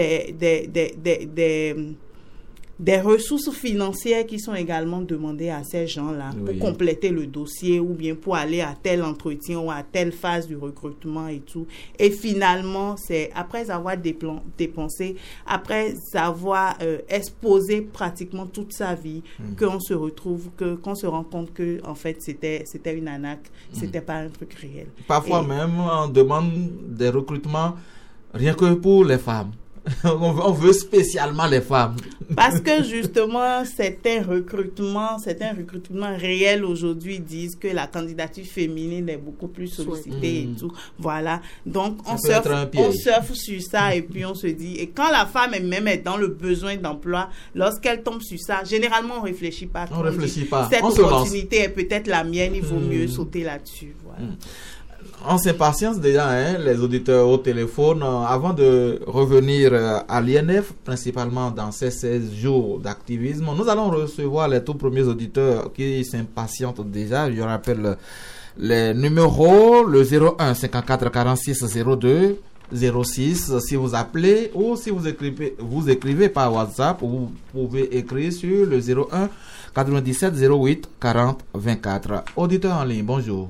Speaker 6: des ressources financières qui sont également demandées à ces gens-là pour compléter le dossier ou bien pour aller à tel entretien ou à telle phase du recrutement et tout. Et finalement, c'est après avoir dépensé, après avoir exposé pratiquement toute sa vie, qu'on se retrouve, qu'on se rend compte que en fait c'était une arnaque, c'était pas un truc réel.
Speaker 1: Parfois même, on demande des recrutements rien que pour les femmes. On veut spécialement les femmes.
Speaker 6: Parce que justement, certains recrutements réels aujourd'hui disent que la candidature féminine est beaucoup plus sollicitée et tout. Voilà. Donc, on surfe sur ça et puis on se dit, et quand la femme elle-même est dans le besoin d'emploi, lorsqu'elle tombe sur ça, généralement on réfléchit pas.
Speaker 1: On réfléchit pas.
Speaker 6: Cette opportunité est peut-être la mienne, il vaut mieux sauter là-dessus. Voilà.
Speaker 1: on s'impatience déjà, les auditeurs au téléphone. Avant de revenir à l'INF, principalement dans ces 16 jours d'activisme, nous allons recevoir les tout premiers auditeurs qui s'impatientent déjà. Je rappelle les numéros, le 01 54 46 02 06 si vous appelez, ou si vous écrivez par WhatsApp, vous pouvez écrire sur le 01 97 08 40 24. Auditeur en ligne, bonjour.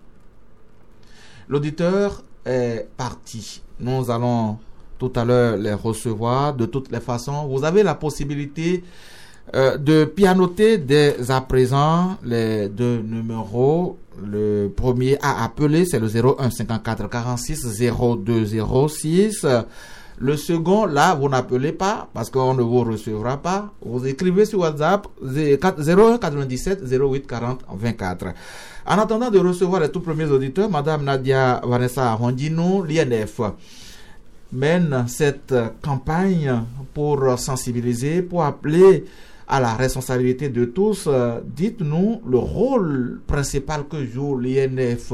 Speaker 1: L'auditeur est parti. Nous allons tout à l'heure les recevoir. De toutes les façons, vous avez la possibilité de pianoter dès à présent les deux numéros. Le premier à appeler, c'est le 01 54 46 02 06. Le second, là, vous n'appelez pas parce qu'on ne vous recevra pas. Vous écrivez sur WhatsApp 01 97 08 40 24. En attendant de recevoir les tout premiers auditeurs, Madame Nadia Vanessa Rondino, l'INF, mène cette campagne pour sensibiliser, pour appeler à la responsabilité de tous. Dites-nous le rôle principal que joue l'INF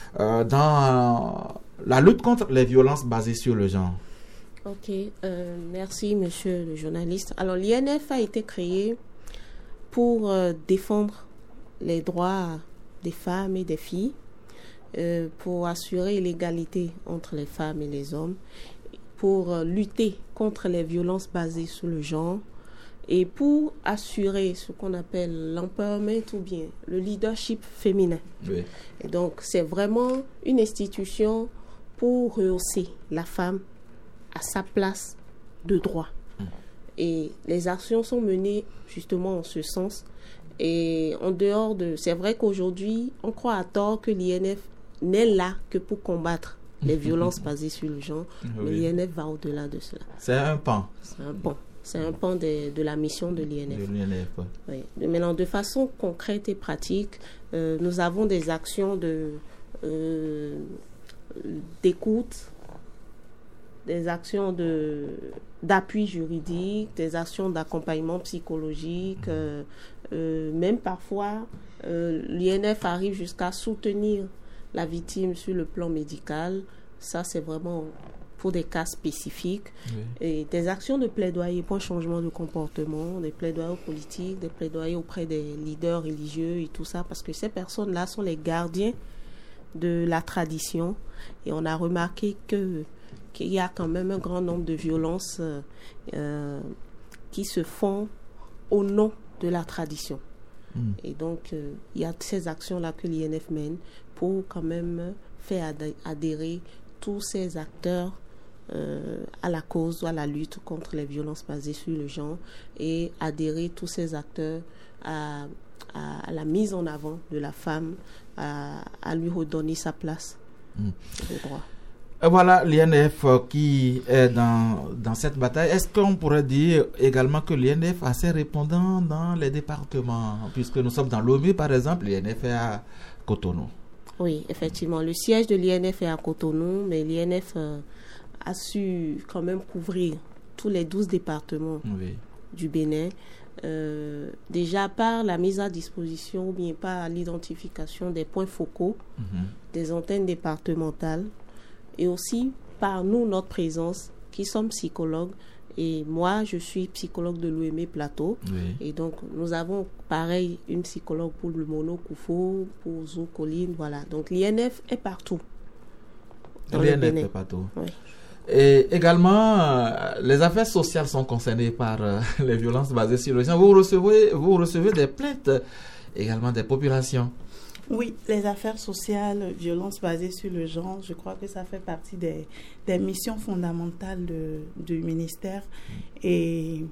Speaker 1: dans la lutte contre les violences basées sur le genre.
Speaker 7: Ok, merci monsieur le journaliste. Alors l'INF a été créé pour défendre les droits des femmes et des filles, pour assurer l'égalité entre les femmes et les hommes, pour lutter contre les violences basées sur le genre et pour assurer ce qu'on appelle l'empowerment ou bien le leadership féminin.
Speaker 1: Oui.
Speaker 7: Et donc c'est vraiment une institution pour rehausser la femme à sa place de droit. Et les actions sont menées justement en ce sens. Et en dehors de... C'est vrai qu'aujourd'hui, on croit à tort que l'INF n'est là que pour combattre les violences basées sur le genre. Oui. Mais l'INF va au-delà de cela.
Speaker 1: C'est un pan.
Speaker 7: C'est un pan de la mission de l'INF. Oui. Maintenant, de façon concrète et pratique, nous avons des actions d'écoute, des actions d'appui juridique, des actions d'accompagnement psychologique, même parfois l'INF arrive jusqu'à soutenir la victime sur le plan médical. Ça, c'est vraiment pour des cas spécifiques. Oui. Et des actions de plaidoyer pour un changement de comportement, des plaidoyers politiques, des plaidoyers auprès des leaders religieux et tout ça, parce que ces personnes-là sont les gardiens de la tradition. Et on a remarqué qu'il y a quand même un grand nombre de violences qui se font au nom de la tradition. Et donc, il y a ces actions-là que l'INF mène pour quand même faire adhérer tous ces acteurs à la cause ou à la lutte contre les violences basées sur le genre et adhérer tous ces acteurs à la mise en avant de la femme, à lui redonner sa place de droit.
Speaker 1: Voilà l'INF qui est dans cette bataille. Est-ce qu'on pourrait dire également que l'INF a ses répondants dans les départements? Puisque nous sommes dans l'OMI, par exemple, l'INF est à Cotonou. Oui,
Speaker 7: effectivement. Le siège de l'INF est à Cotonou, mais l'INF a su quand même couvrir tous les 12 départements du Bénin. Déjà par la mise à disposition ou bien par l'identification des points focaux, des antennes départementales, et aussi par nous, notre présence, qui sommes psychologues. Et moi, je suis psychologue de l'OME Plateau. Et donc, nous avons pareil une psychologue pour le Mono Koufo, pour Zou Colline, voilà. Donc, l'INF est partout.
Speaker 1: L'INF est partout. Oui. Et également, les affaires sociales sont concernées par les violences basées sur le genre. Vous recevez des plaintes également des populations.
Speaker 6: Oui, les affaires sociales, violences basées sur le genre, je crois que ça fait partie des missions fondamentales du ministère. Et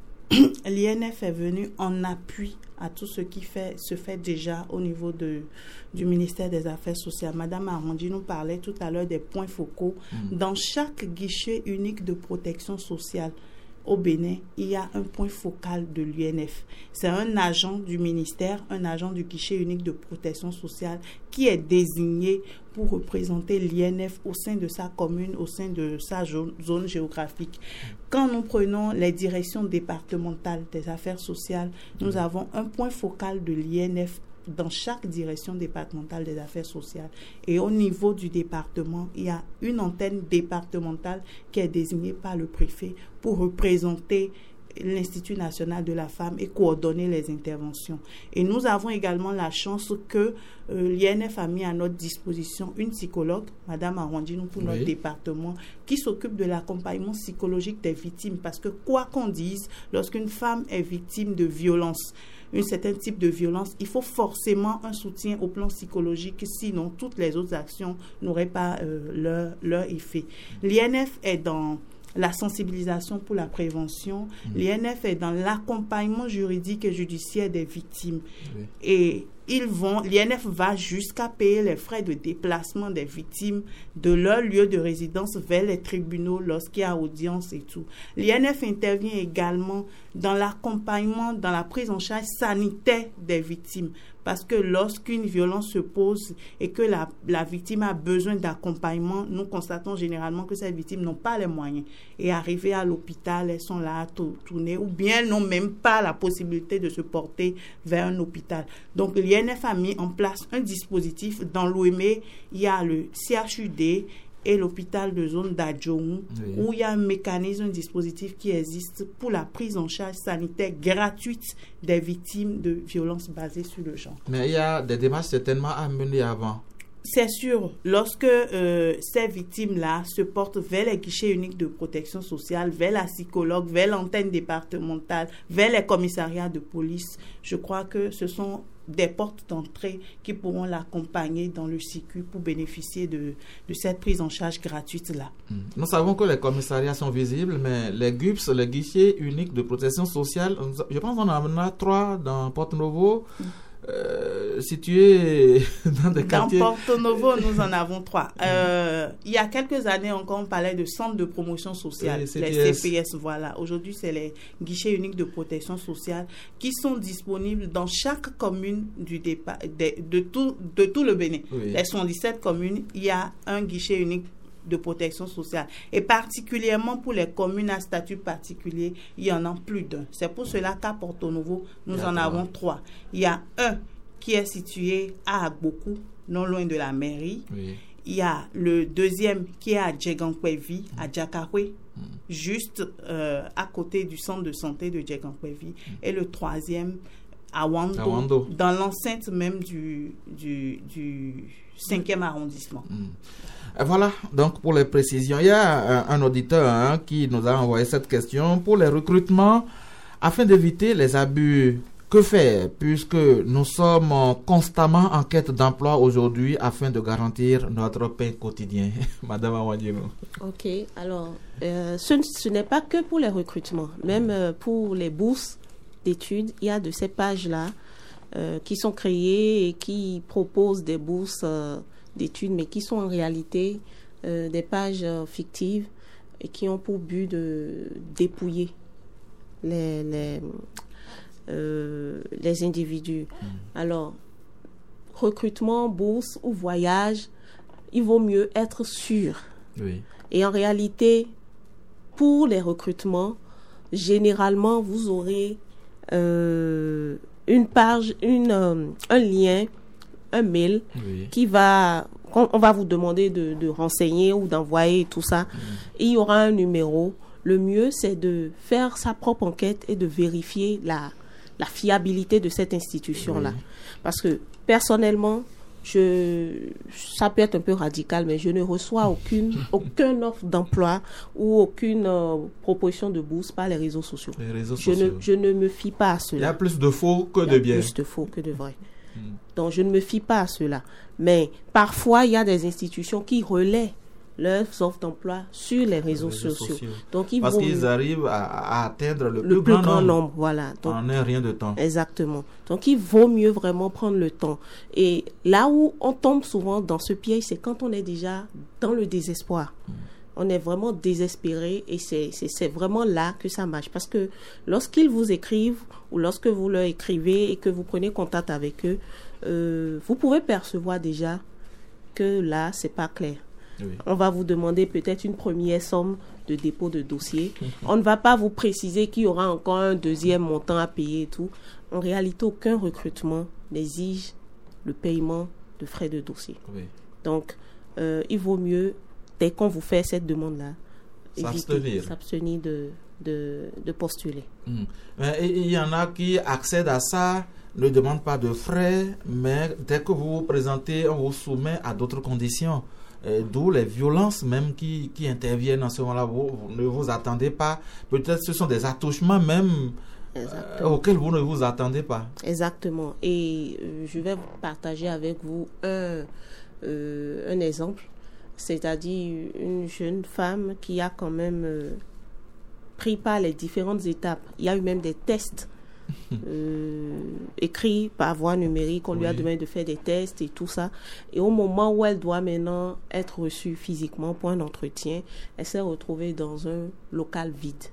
Speaker 6: l'INF est venu en appui à tout ce qui se fait déjà au niveau du ministère des Affaires sociales. Madame Arondi nous parlait tout à l'heure des points focaux. Dans chaque guichet unique de protection sociale au Bénin, il y a un point focal de l'UNF. C'est un agent du ministère, un agent du guichet unique de protection sociale qui est désigné pour représenter l'INF au sein de sa commune, au sein de sa zone géographique. Quand nous prenons les directions départementales des affaires sociales, nous avons un point focal de l'INF dans chaque direction départementale des affaires sociales. Et au niveau du département, il y a une antenne départementale qui est désignée par le préfet pour représenter l'Institut national de la femme et coordonner les interventions. Et nous avons également la chance que l'INF a mis à notre disposition une psychologue, Madame Arwandinou, pour notre département, qui s'occupe de l'accompagnement psychologique des victimes. Parce que quoi qu'on dise, lorsqu'une femme est victime de violence, un certain type de violence, il faut forcément un soutien au plan psychologique, sinon toutes les autres actions n'auraient pas leur effet. L'INF est dans la sensibilisation pour la prévention. L'INF est dans l'accompagnement juridique et judiciaire des victimes. Et l'INF va jusqu'à payer les frais de déplacement des victimes de leur lieu de résidence vers les tribunaux lorsqu'il y a audience et tout. L'INF intervient également dans l'accompagnement, dans la prise en charge sanitaire des victimes. Parce que lorsqu'une violence se pose et que la victime a besoin d'accompagnement, nous constatons généralement que ces victimes n'ont pas les moyens. Et arrivées à l'hôpital, elles sont là à tourner, ou bien elles n'ont même pas la possibilité de se porter vers un hôpital. Donc l'INF a mis en place un dispositif. Dans l'OME, il y a le CHUD et l'hôpital de zone d'Adjoum, où il y a un mécanisme, un dispositif qui existe pour la prise en charge sanitaire gratuite des victimes de violences basées sur le genre.
Speaker 1: Mais il y a des démarches certainement à mener avant.
Speaker 6: C'est sûr, lorsque ces victimes-là se portent vers les guichets uniques de protection sociale, vers la psychologue, vers l'antenne départementale, vers les commissariats de police, je crois que ce sont des portes d'entrée qui pourront l'accompagner dans le circuit pour bénéficier de cette prise en charge gratuite-là.
Speaker 1: Nous savons que les commissariats sont visibles, mais les GUPS, les guichets uniques de protection sociale, je pense qu'on en a 3 dans Porto-Novo, situés dans des quartiers.
Speaker 6: Dans Porto-Novo, nous en avons 3. Il y a quelques années encore, on parlait de centres de promotion sociale, les CPS, voilà. Aujourd'hui, c'est les guichets uniques de protection sociale qui sont disponibles dans chaque commune de tout le Bénin. Les 77 communes, il y a un guichet unique de protection sociale. Et particulièrement pour les communes à statut particulier, il y en a plus d'un. C'est pour cela qu'à Porto-Novo, nous en avons 3. Il y a un qui est situé à Agbokou, non loin de la mairie. Il y a le deuxième qui est à Djegankwevi, à Djakakwe, juste à côté du centre de santé de Djegankwevi. Et le troisième à Wando, dans l'enceinte même du 5e arrondissement.
Speaker 1: Voilà, donc pour les précisions, il y a un auditeur qui nous a envoyé cette question. Pour les recrutements, afin d'éviter les abus, que faire, puisque nous sommes constamment en quête d'emploi aujourd'hui afin de garantir notre pain quotidien. Madame Arwandinou.
Speaker 7: Ok, alors, ce n'est pas que pour les recrutements, même pour les bourses d'études, il y a de ces pages-là qui sont créées et qui proposent des bourses d'études, mais qui sont en réalité des pages fictives et qui ont pour but de dépouiller les individus. Alors, recrutement, bourse ou voyage, il vaut mieux être sûr. Et en réalité, pour les recrutements, généralement, vous aurez une page, un lien, un mail qui va, on va vous demander de renseigner ou d'envoyer tout ça. Et il y aura un numéro. Le mieux, c'est de faire sa propre enquête et de vérifier la fiabilité de cette institution-là. Parce que personnellement, ça peut être un peu radical, mais je ne reçois aucune offre d'emploi ou aucune proposition de bourse par les réseaux sociaux. Je ne me fie pas à cela.
Speaker 1: Il y a plus de faux que de bien.
Speaker 7: Il y a plus de faux que de vrai. Donc, je ne me fie pas à cela. Mais parfois, il y a des institutions qui relaient leurs offres d'emploi sur les réseaux sociaux. Donc,
Speaker 1: parce qu'ils arrivent à atteindre le
Speaker 7: plus grand nombre. Voilà. Donc,
Speaker 1: en un rien de temps.
Speaker 7: Exactement. Donc, il vaut mieux vraiment prendre le temps. Et là où on tombe souvent dans ce piège, c'est quand on est déjà dans le désespoir. On est vraiment désespéré et c'est vraiment là que ça marche. Parce que lorsqu'ils vous écrivent ou lorsque vous leur écrivez et que vous prenez contact avec eux, vous pouvez percevoir déjà que là, c'est pas clair. On va vous demander peut-être une première somme de dépôt de dossier. On ne va pas vous préciser qu'il y aura encore un deuxième montant à payer et tout. En réalité, aucun recrutement n'exige le paiement de frais de dossier.
Speaker 1: Oui.
Speaker 7: Donc, il vaut mieux, dès qu'on vous fait cette demande-là, s'abstenir de postuler.
Speaker 1: Mais il y en a qui accèdent à ça, ne demandent pas de frais, mais dès que vous vous présentez, on vous soumet à d'autres conditions. D'où les violences même qui interviennent en ce moment-là. Vous ne vous attendez pas. Peut-être ce sont des attouchements même auxquels vous ne vous attendez pas.
Speaker 7: Exactement. Et je vais partager avec vous un exemple. C'est-à-dire une jeune femme qui a quand même pris par les différentes étapes. Il y a eu même des tests écrits par voie numérique. On lui a demandé de faire des tests et tout ça. Et au moment où elle doit maintenant être reçue physiquement pour un entretien, elle s'est retrouvée dans un local vide.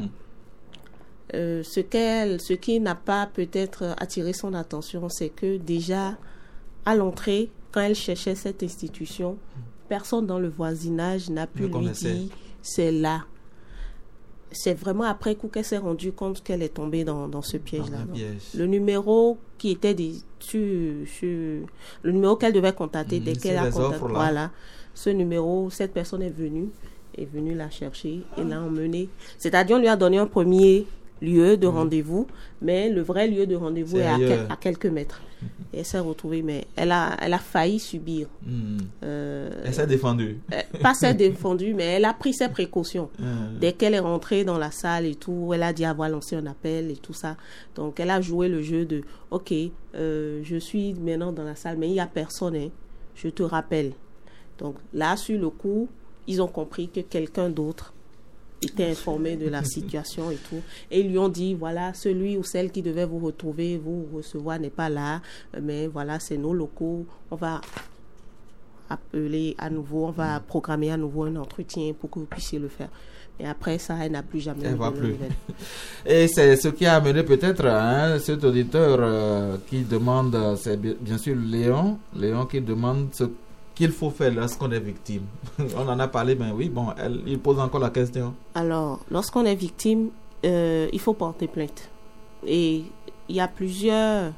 Speaker 7: Ce qui n'a pas peut-être attiré son attention, c'est que déjà à l'entrée, quand elle cherchait cette institution, personne dans le voisinage n'a pu lui dire c'est là. C'est vraiment après coup qu'elle s'est rendue compte qu'elle est tombée dans ce piège-là. Le numéro qui était le numéro qu'elle devait contacter dès qu'elle a contacté, voilà, ce numéro, cette personne est venue la chercher et l'a emmenée. C'est-à-dire on lui a donné un premier lieu de rendez-vous, mais le vrai lieu de rendez-vous est à quelques mètres. Et elle s'est retrouvée, mais elle a failli subir.
Speaker 1: Elle s'est défendue.
Speaker 7: Pas s'est défendue, mais elle a pris ses précautions. Dès qu'elle est rentrée dans la salle et tout, elle a dit avoir lancé un appel et tout ça. Donc elle a joué le jeu de ok, je suis maintenant dans la salle, mais il n'y a personne, hein, je te rappelle. Donc là, sur le coup, ils ont compris que quelqu'un d'autre était informé de la situation et tout. Et ils lui ont dit, voilà, celui ou celle qui devait vous retrouver, vous recevoir n'est pas là, mais voilà, c'est nos locaux. On va appeler à nouveau, on va programmer à nouveau un entretien pour que vous puissiez le faire. Et après ça, elle n'a plus jamais eu de nouvelles.
Speaker 1: Et c'est ce qui a amené peut-être cet auditeur qui demande, c'est bien sûr Léon qui demande ce qu'il faut faire lorsqu'on est victime. On en a parlé, mais oui, bon, il pose encore la question.
Speaker 7: Alors, lorsqu'on est victime, il faut porter plainte. Et il y a plusieurs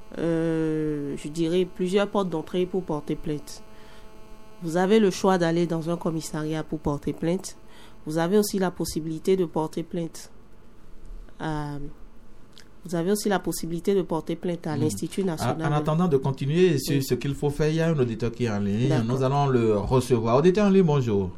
Speaker 7: portes d'entrée pour porter plainte. Vous avez le choix d'aller dans un commissariat pour porter plainte. Vous avez aussi la possibilité de porter plainte à l'Institut national.
Speaker 1: En attendant de continuer sur ce qu'il faut faire, il y a un auditeur qui est en ligne. D'accord. Nous allons le recevoir. Auditeur en ligne, bonjour.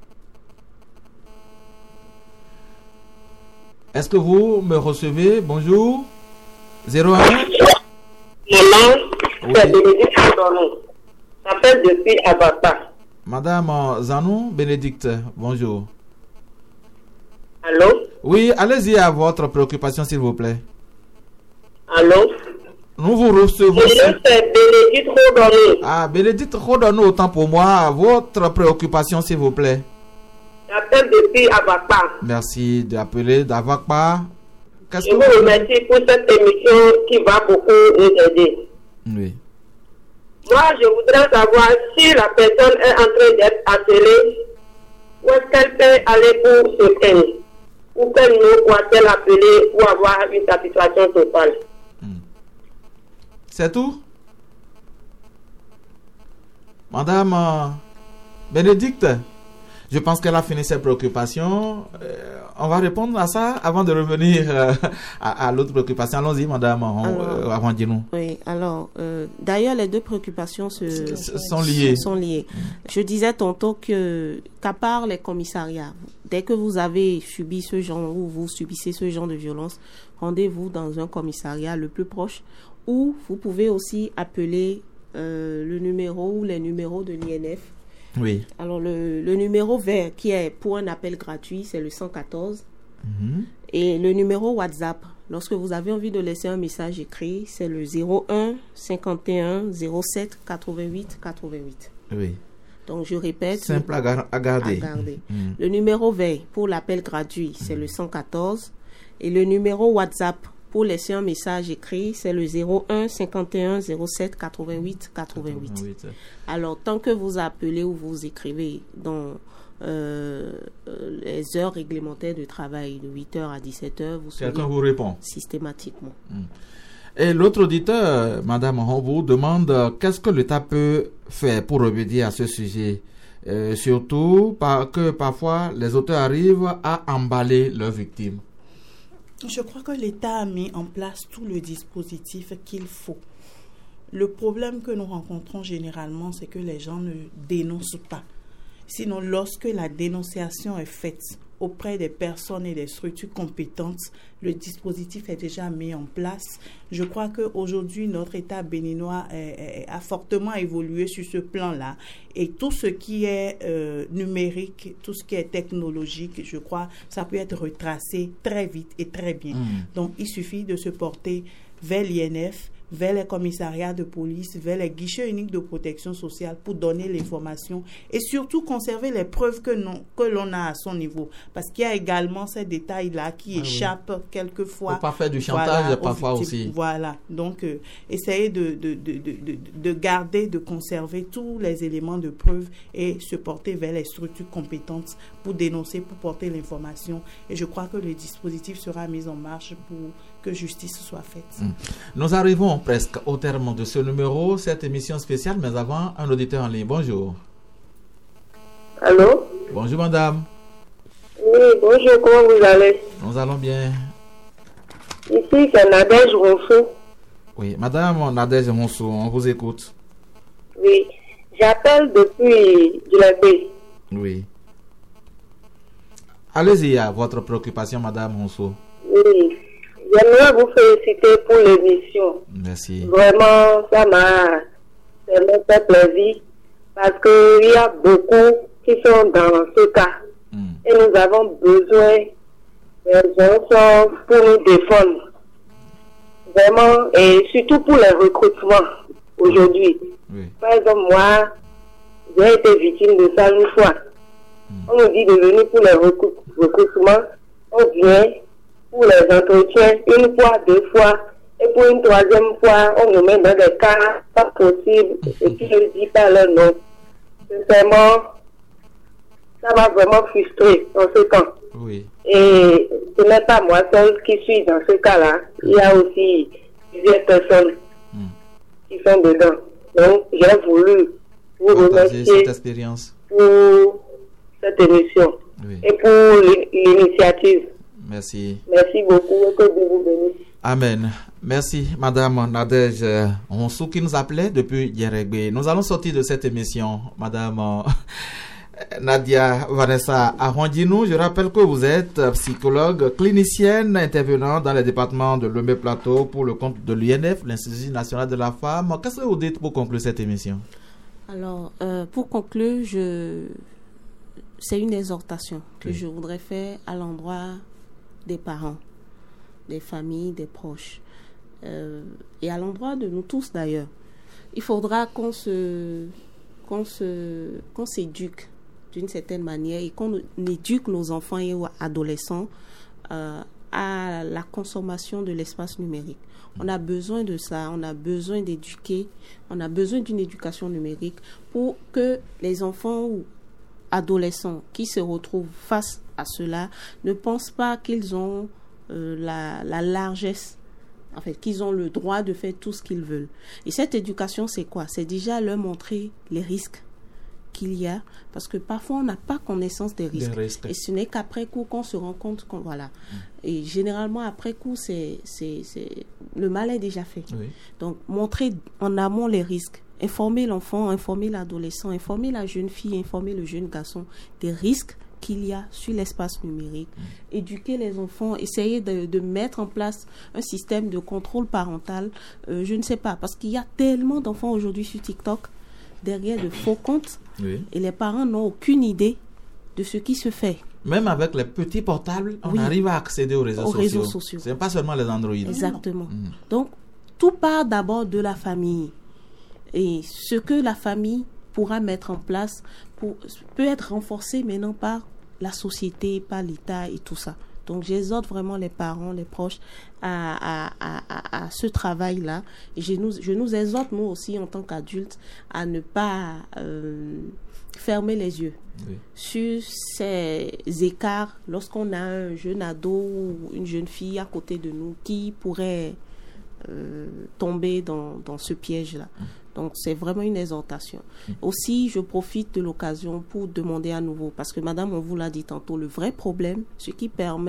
Speaker 1: Est-ce que vous me recevez? Bonjour. 01.
Speaker 8: Maman, c'est Bénédicte Zanou. J'appelle depuis Abata.
Speaker 1: Madame Zanou, Bénédicte, bonjour.
Speaker 8: Allô?
Speaker 1: Oui, allez-y à votre préoccupation, s'il vous plaît.
Speaker 8: Allô?
Speaker 1: Nous vous recevons.
Speaker 8: C'est Bénédicte Rodonu.
Speaker 1: Ah, Bénédicte Rodonu, autant pour moi. Votre préoccupation, s'il vous plaît.
Speaker 8: J'appelle depuis Avakpa.
Speaker 1: Merci d'appeler d'Avakpa.
Speaker 8: Je vous remercie pour cette émission qui va beaucoup nous aider.
Speaker 1: Oui.
Speaker 8: Moi, je voudrais savoir si la personne est en train d'être appelée, où est-ce qu'elle peut aller pour se plaindre? Ou quel nom doit-elle appeler pour avoir une satisfaction totale?
Speaker 1: C'est tout? Madame Bénédicte, je pense qu'elle a fini ses préoccupations. On va répondre à ça avant de revenir à l'autre préoccupation. Allons-y, madame, avant de nous.
Speaker 7: Oui, alors, d'ailleurs, les deux préoccupations sont liées. Je disais tantôt qu'à part les commissariats, dès que vous avez subi ce genre, ou vous subissez ce genre de violence, rendez-vous dans un commissariat le plus proche, ou vous pouvez aussi appeler le numéro ou les numéros de l'INF.
Speaker 1: Oui.
Speaker 7: Alors, le numéro vert qui est pour un appel gratuit, c'est le 114. Et le numéro WhatsApp, lorsque vous avez envie de laisser un message écrit, c'est le 01 51 07 88 88.
Speaker 1: Oui.
Speaker 7: Donc, je répète.
Speaker 1: Simple à garder.
Speaker 7: Le numéro vert pour l'appel gratuit, c'est le 114. Et le numéro WhatsApp pour laisser un message écrit, c'est le 01 51 07 88 88. Alors, tant que vous appelez ou vous écrivez dans les heures réglementaires de travail de 8h à 17h,
Speaker 1: quelqu'un vous répond
Speaker 7: systématiquement.
Speaker 1: Et l'autre auditeur, Madame Honvou, demande qu'est-ce que l'État peut faire pour remédier à ce sujet, surtout que parfois les auteurs arrivent à emballer leurs victimes.
Speaker 6: Je crois que l'État a mis en place tout le dispositif qu'il faut. Le problème que nous rencontrons généralement, c'est que les gens ne dénoncent pas. Sinon, lorsque la dénonciation est faite auprès des personnes et des structures compétentes, le dispositif est déjà mis en place. Je crois qu'aujourd'hui, notre État béninois a fortement évolué sur ce plan-là. Et tout ce qui est numérique, tout ce qui est technologique, je crois, ça peut être retracé très vite et très bien. Donc, il suffit de se porter vers l'INF, vers les commissariats de police, vers les guichets uniques de protection sociale pour donner l'information et surtout conserver les preuves que l'on a à son niveau. Parce qu'il y a également ces détails-là qui échappent quelquefois.
Speaker 1: Il ne faut pas faire du chantage parfois aussi.
Speaker 6: Voilà. Donc, essayer de garder, de conserver tous les éléments de preuve et se porter vers les structures compétentes pour dénoncer, pour porter l'information. Et je crois que le dispositif sera mis en marche pour que justice soit faite.
Speaker 1: Nous arrivons presque au terme de ce numéro, cette émission spéciale, mais avant, un auditeur en ligne. Bonjour.
Speaker 8: Allô?
Speaker 1: Bonjour, madame.
Speaker 8: Oui, bonjour, comment vous allez?
Speaker 1: Nous allons bien.
Speaker 8: Ici, c'est Nadège Ronceau.
Speaker 1: Oui, madame Nadège Ronceau, on vous écoute.
Speaker 8: Oui, j'appelle depuis Djilabé.
Speaker 1: Oui. Allez-y à votre préoccupation, madame Ronceau.
Speaker 8: Oui. J'aimerais vous féliciter pour l'émission.
Speaker 1: Merci.
Speaker 8: Vraiment, ça m'a fait plaisir parce qu'il y a beaucoup qui sont dans ce cas. Et nous avons besoin des gens pour nous défendre. Vraiment, et surtout pour les recrutements aujourd'hui.
Speaker 1: Oui.
Speaker 8: Par exemple, moi, j'ai été victime de ça une fois. On nous dit de venir pour les recrutements. On vient pour les entretiens, une fois, deux fois, et pour une troisième fois, on nous met dans des cas pas possibles, et puis je ne dis pas leur nom. Sincèrement, ça m'a vraiment frustré dans ce temps.
Speaker 1: Oui.
Speaker 8: Et ce n'est pas moi seul qui suis dans ce cas-là. Il y a aussi plusieurs personnes qui sont dedans. Donc, j'ai voulu vous remercier
Speaker 1: cette expérience
Speaker 8: pour cette émission et pour l'initiative.
Speaker 1: Merci.
Speaker 8: Merci beaucoup et que Dieu vous bénisse.
Speaker 1: Amen. Merci, Madame Nadège Ronceau qui nous appelait depuis Djeregbe. Nous allons sortir de cette émission, Madame Nadia Vanessa Arrondinou. Je rappelle que vous êtes psychologue clinicienne intervenant dans les départements de Lomé-Plateau pour le compte de l'INF, l'Institut national de la femme. Qu'est-ce que vous dites pour conclure cette émission?
Speaker 7: Alors, pour conclure, c'est une exhortation que je voudrais faire à l'endroit des parents, des familles, des proches, et à l'endroit de nous tous d'ailleurs. Il faudra qu'on s'éduque d'une certaine manière et qu'on éduque nos enfants et adolescents à la consommation de l'espace numérique. On a besoin de ça, on a besoin d'éduquer, on a besoin d'une éducation numérique pour que les enfants ou adolescents qui se retrouvent face à cela ne pensent pas qu'ils ont la largesse, en fait, qu'ils ont le droit de faire tout ce qu'ils veulent. Et cette éducation, c'est quoi? C'est déjà leur montrer les risques qu'il y a, parce que parfois on n'a pas connaissance des risques. Et ce n'est qu'après coup qu'on se rend compte qu'on voilà. Et généralement après coup, c'est le mal est déjà fait. Oui. Donc montrer en amont les risques, informer l'enfant, informer l'adolescent, informer la jeune fille, informer le jeune garçon des risques qu'il y a sur l'espace numérique, éduquer les enfants, essayer de mettre en place un système de contrôle parental, je ne sais pas, parce qu'il y a tellement d'enfants aujourd'hui sur TikTok derrière de faux comptes et les parents n'ont aucune idée de ce qui se fait.
Speaker 1: Même avec les petits portables, on arrive à accéder aux réseaux sociaux. Ce n'est pas seulement les Android.
Speaker 7: Exactement. Donc, tout part d'abord de la famille. Et ce que la famille pourra mettre en place peut être renforcé maintenant par la société, par l'État et tout ça. Donc, j'exhorte vraiment les parents, les proches à ce travail-là. Et je nous exhorte, nous aussi, en tant qu'adultes, à ne pas fermer les yeux sur ces écarts lorsqu'on a un jeune ado ou une jeune fille à côté de nous qui pourrait tomber dans ce piège-là. Donc, c'est vraiment une exhortation. Aussi, je profite de l'occasion pour demander à nouveau, parce que madame, on vous l'a dit tantôt, le vrai problème, ce qui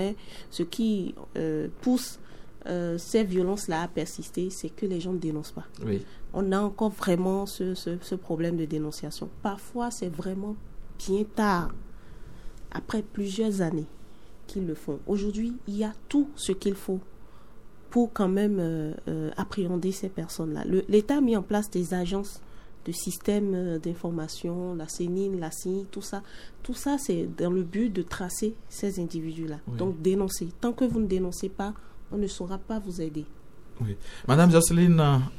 Speaker 7: pousse ces violences-là à persister, c'est que les gens ne dénoncent pas.
Speaker 1: Oui.
Speaker 7: On a encore vraiment ce problème de dénonciation. Parfois, c'est vraiment bien tard, après plusieurs années, qu'ils le font. Aujourd'hui, il y a tout ce qu'il faut pour quand même appréhender ces personnes-là. L'État a mis en place des agences de systèmes d'information, la CENIN, la CINI, tout ça. Tout ça, c'est dans le but de tracer ces individus-là. Oui. Donc, dénoncer. Tant que vous ne dénoncez pas, on ne saura pas vous aider.
Speaker 1: Oui. Madame Jocelyne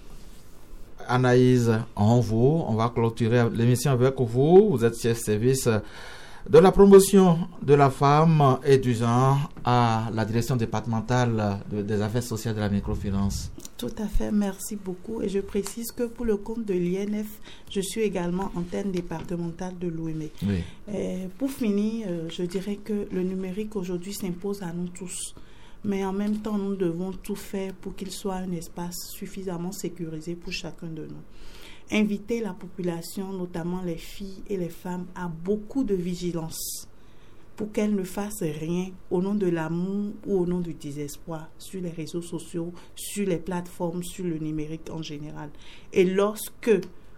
Speaker 1: Anaïs Envo, on va clôturer l'émission avec vous. Vous êtes chef service de la promotion de la femme et du genre à la direction départementale des affaires sociales de la microfinance.
Speaker 6: Tout à fait, merci beaucoup. Et je précise que pour le compte de l'INF, je suis également antenne départementale de l'OME. Oui. Pour finir, je dirais que le numérique aujourd'hui s'impose à nous tous. Mais en même temps, nous devons tout faire pour qu'il soit un espace suffisamment sécurisé pour chacun de nous. Inviter la population, notamment les filles et les femmes, à beaucoup de vigilance pour qu'elles ne fassent rien au nom de l'amour ou au nom du désespoir sur les réseaux sociaux, sur les plateformes, sur le numérique en général. Et lorsque,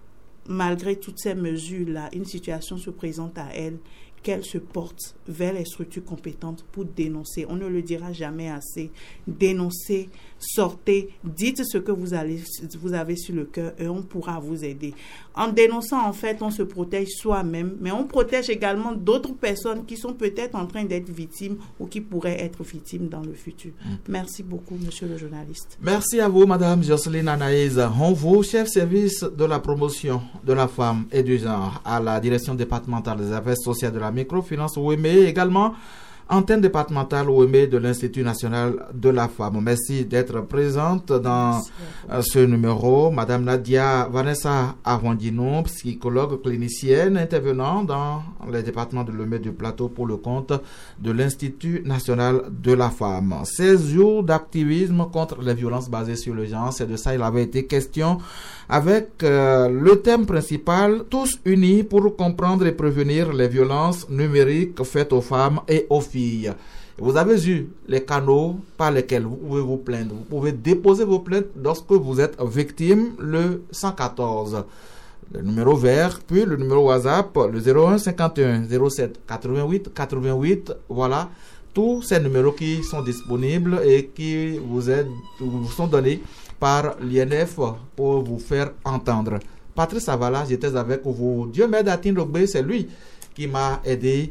Speaker 6: malgré toutes ces mesures-là, une situation se présente à elles, qu'elle se porte vers les structures compétentes pour dénoncer. On ne le dira jamais assez. Dénoncez, sortez, dites ce que vous avez sur le cœur et on pourra vous aider. En dénonçant, en fait, on se protège soi-même, mais on protège également d'autres personnes qui sont peut-être en train d'être victimes ou qui pourraient être victimes dans le futur. Merci beaucoup, monsieur le journaliste.
Speaker 1: Merci à vous, madame Jocelyne Anaïs Envo, chef service de la promotion de la femme et du genre à la direction départementale des affaires sociales de la microfinance OME, également antenne départementale OME de l'Institut national de la femme. Merci d'être présente dans ce numéro. Madame Nadia Vanessa Arwandino, psychologue clinicienne intervenant dans les départements de l'OME du Plateau pour le compte de l'Institut national de la femme. 16 jours d'activisme contre les violences basées sur le genre, c'est de ça il avait été question avec le thème principal, tous unis pour comprendre et prévenir les violences numériques faites aux femmes et aux filles. Vous avez eu les canaux par lesquels vous pouvez vous plaindre. Vous pouvez déposer vos plaintes lorsque vous êtes victime, le 114, le numéro vert, puis le numéro WhatsApp, le 01 51 07 88 88. Voilà, tous ces numéros qui sont disponibles et qui vous sont donnés par l'INF pour vous faire entendre. Patrice Savala, j'étais avec vous. Dieu m'aide à Tinlogbe, c'est lui qui m'a aidé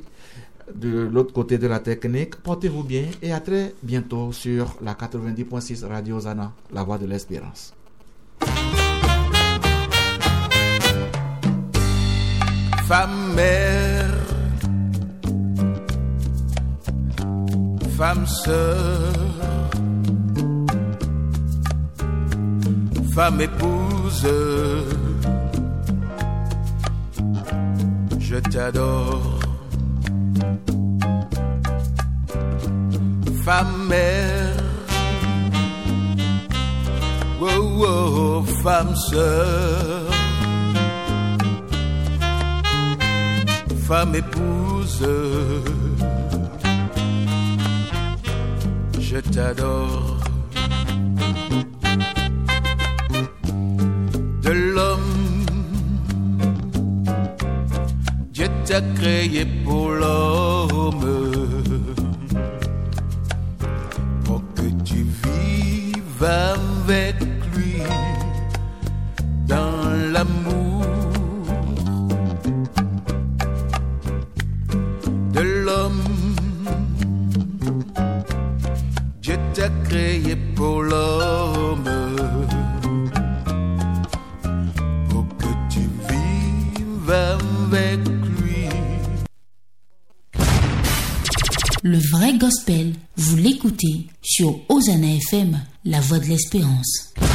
Speaker 1: de l'autre côté de la technique. Portez-vous bien et à très bientôt sur la 90.6 Radio Ozana, la voix de l'espérance.
Speaker 9: Femme mère, femme sœur, femme épouse, je t'adore. Femme mère, oh, oh, femme sœur, femme épouse, je t'adore. De l'homme, Dieu t'a créé pour l'homme, pour que tu vives avec lui dans l'amour. De l'homme, Dieu t'a créé pour l'homme, avec lui.
Speaker 10: Le vrai gospel, vous l'écoutez sur Ozana FM, la voix de l'espérance.